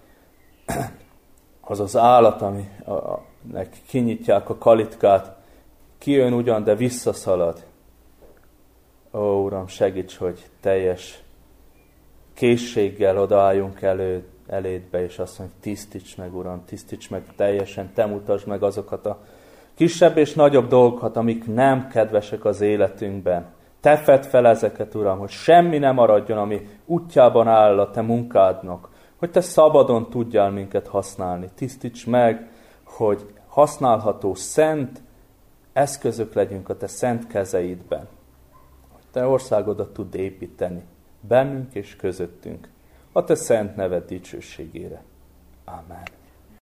az az állat, ami a, a, kinyitják a kalitkát, kijön ugyan, de visszaszalad. Ó, Uram, segíts, hogy teljes készséggel odaálljunk elő, elédbe, és azt mondja, tisztíts meg, Uram, tisztíts meg teljesen, Te mutasd meg azokat a kisebb és nagyobb dolgokat, amik nem kedvesek az életünkben. Te fedd fel ezeket, Uram, hogy semmi nem maradjon, ami útjában áll a Te munkádnak, hogy Te szabadon tudjál minket használni. Tisztíts meg, hogy használható szent eszközök legyünk a Te szent kezeidben. Hogy Te országodat tudd építeni bennünk és közöttünk, a Te szent neved dicsőségére. Amen.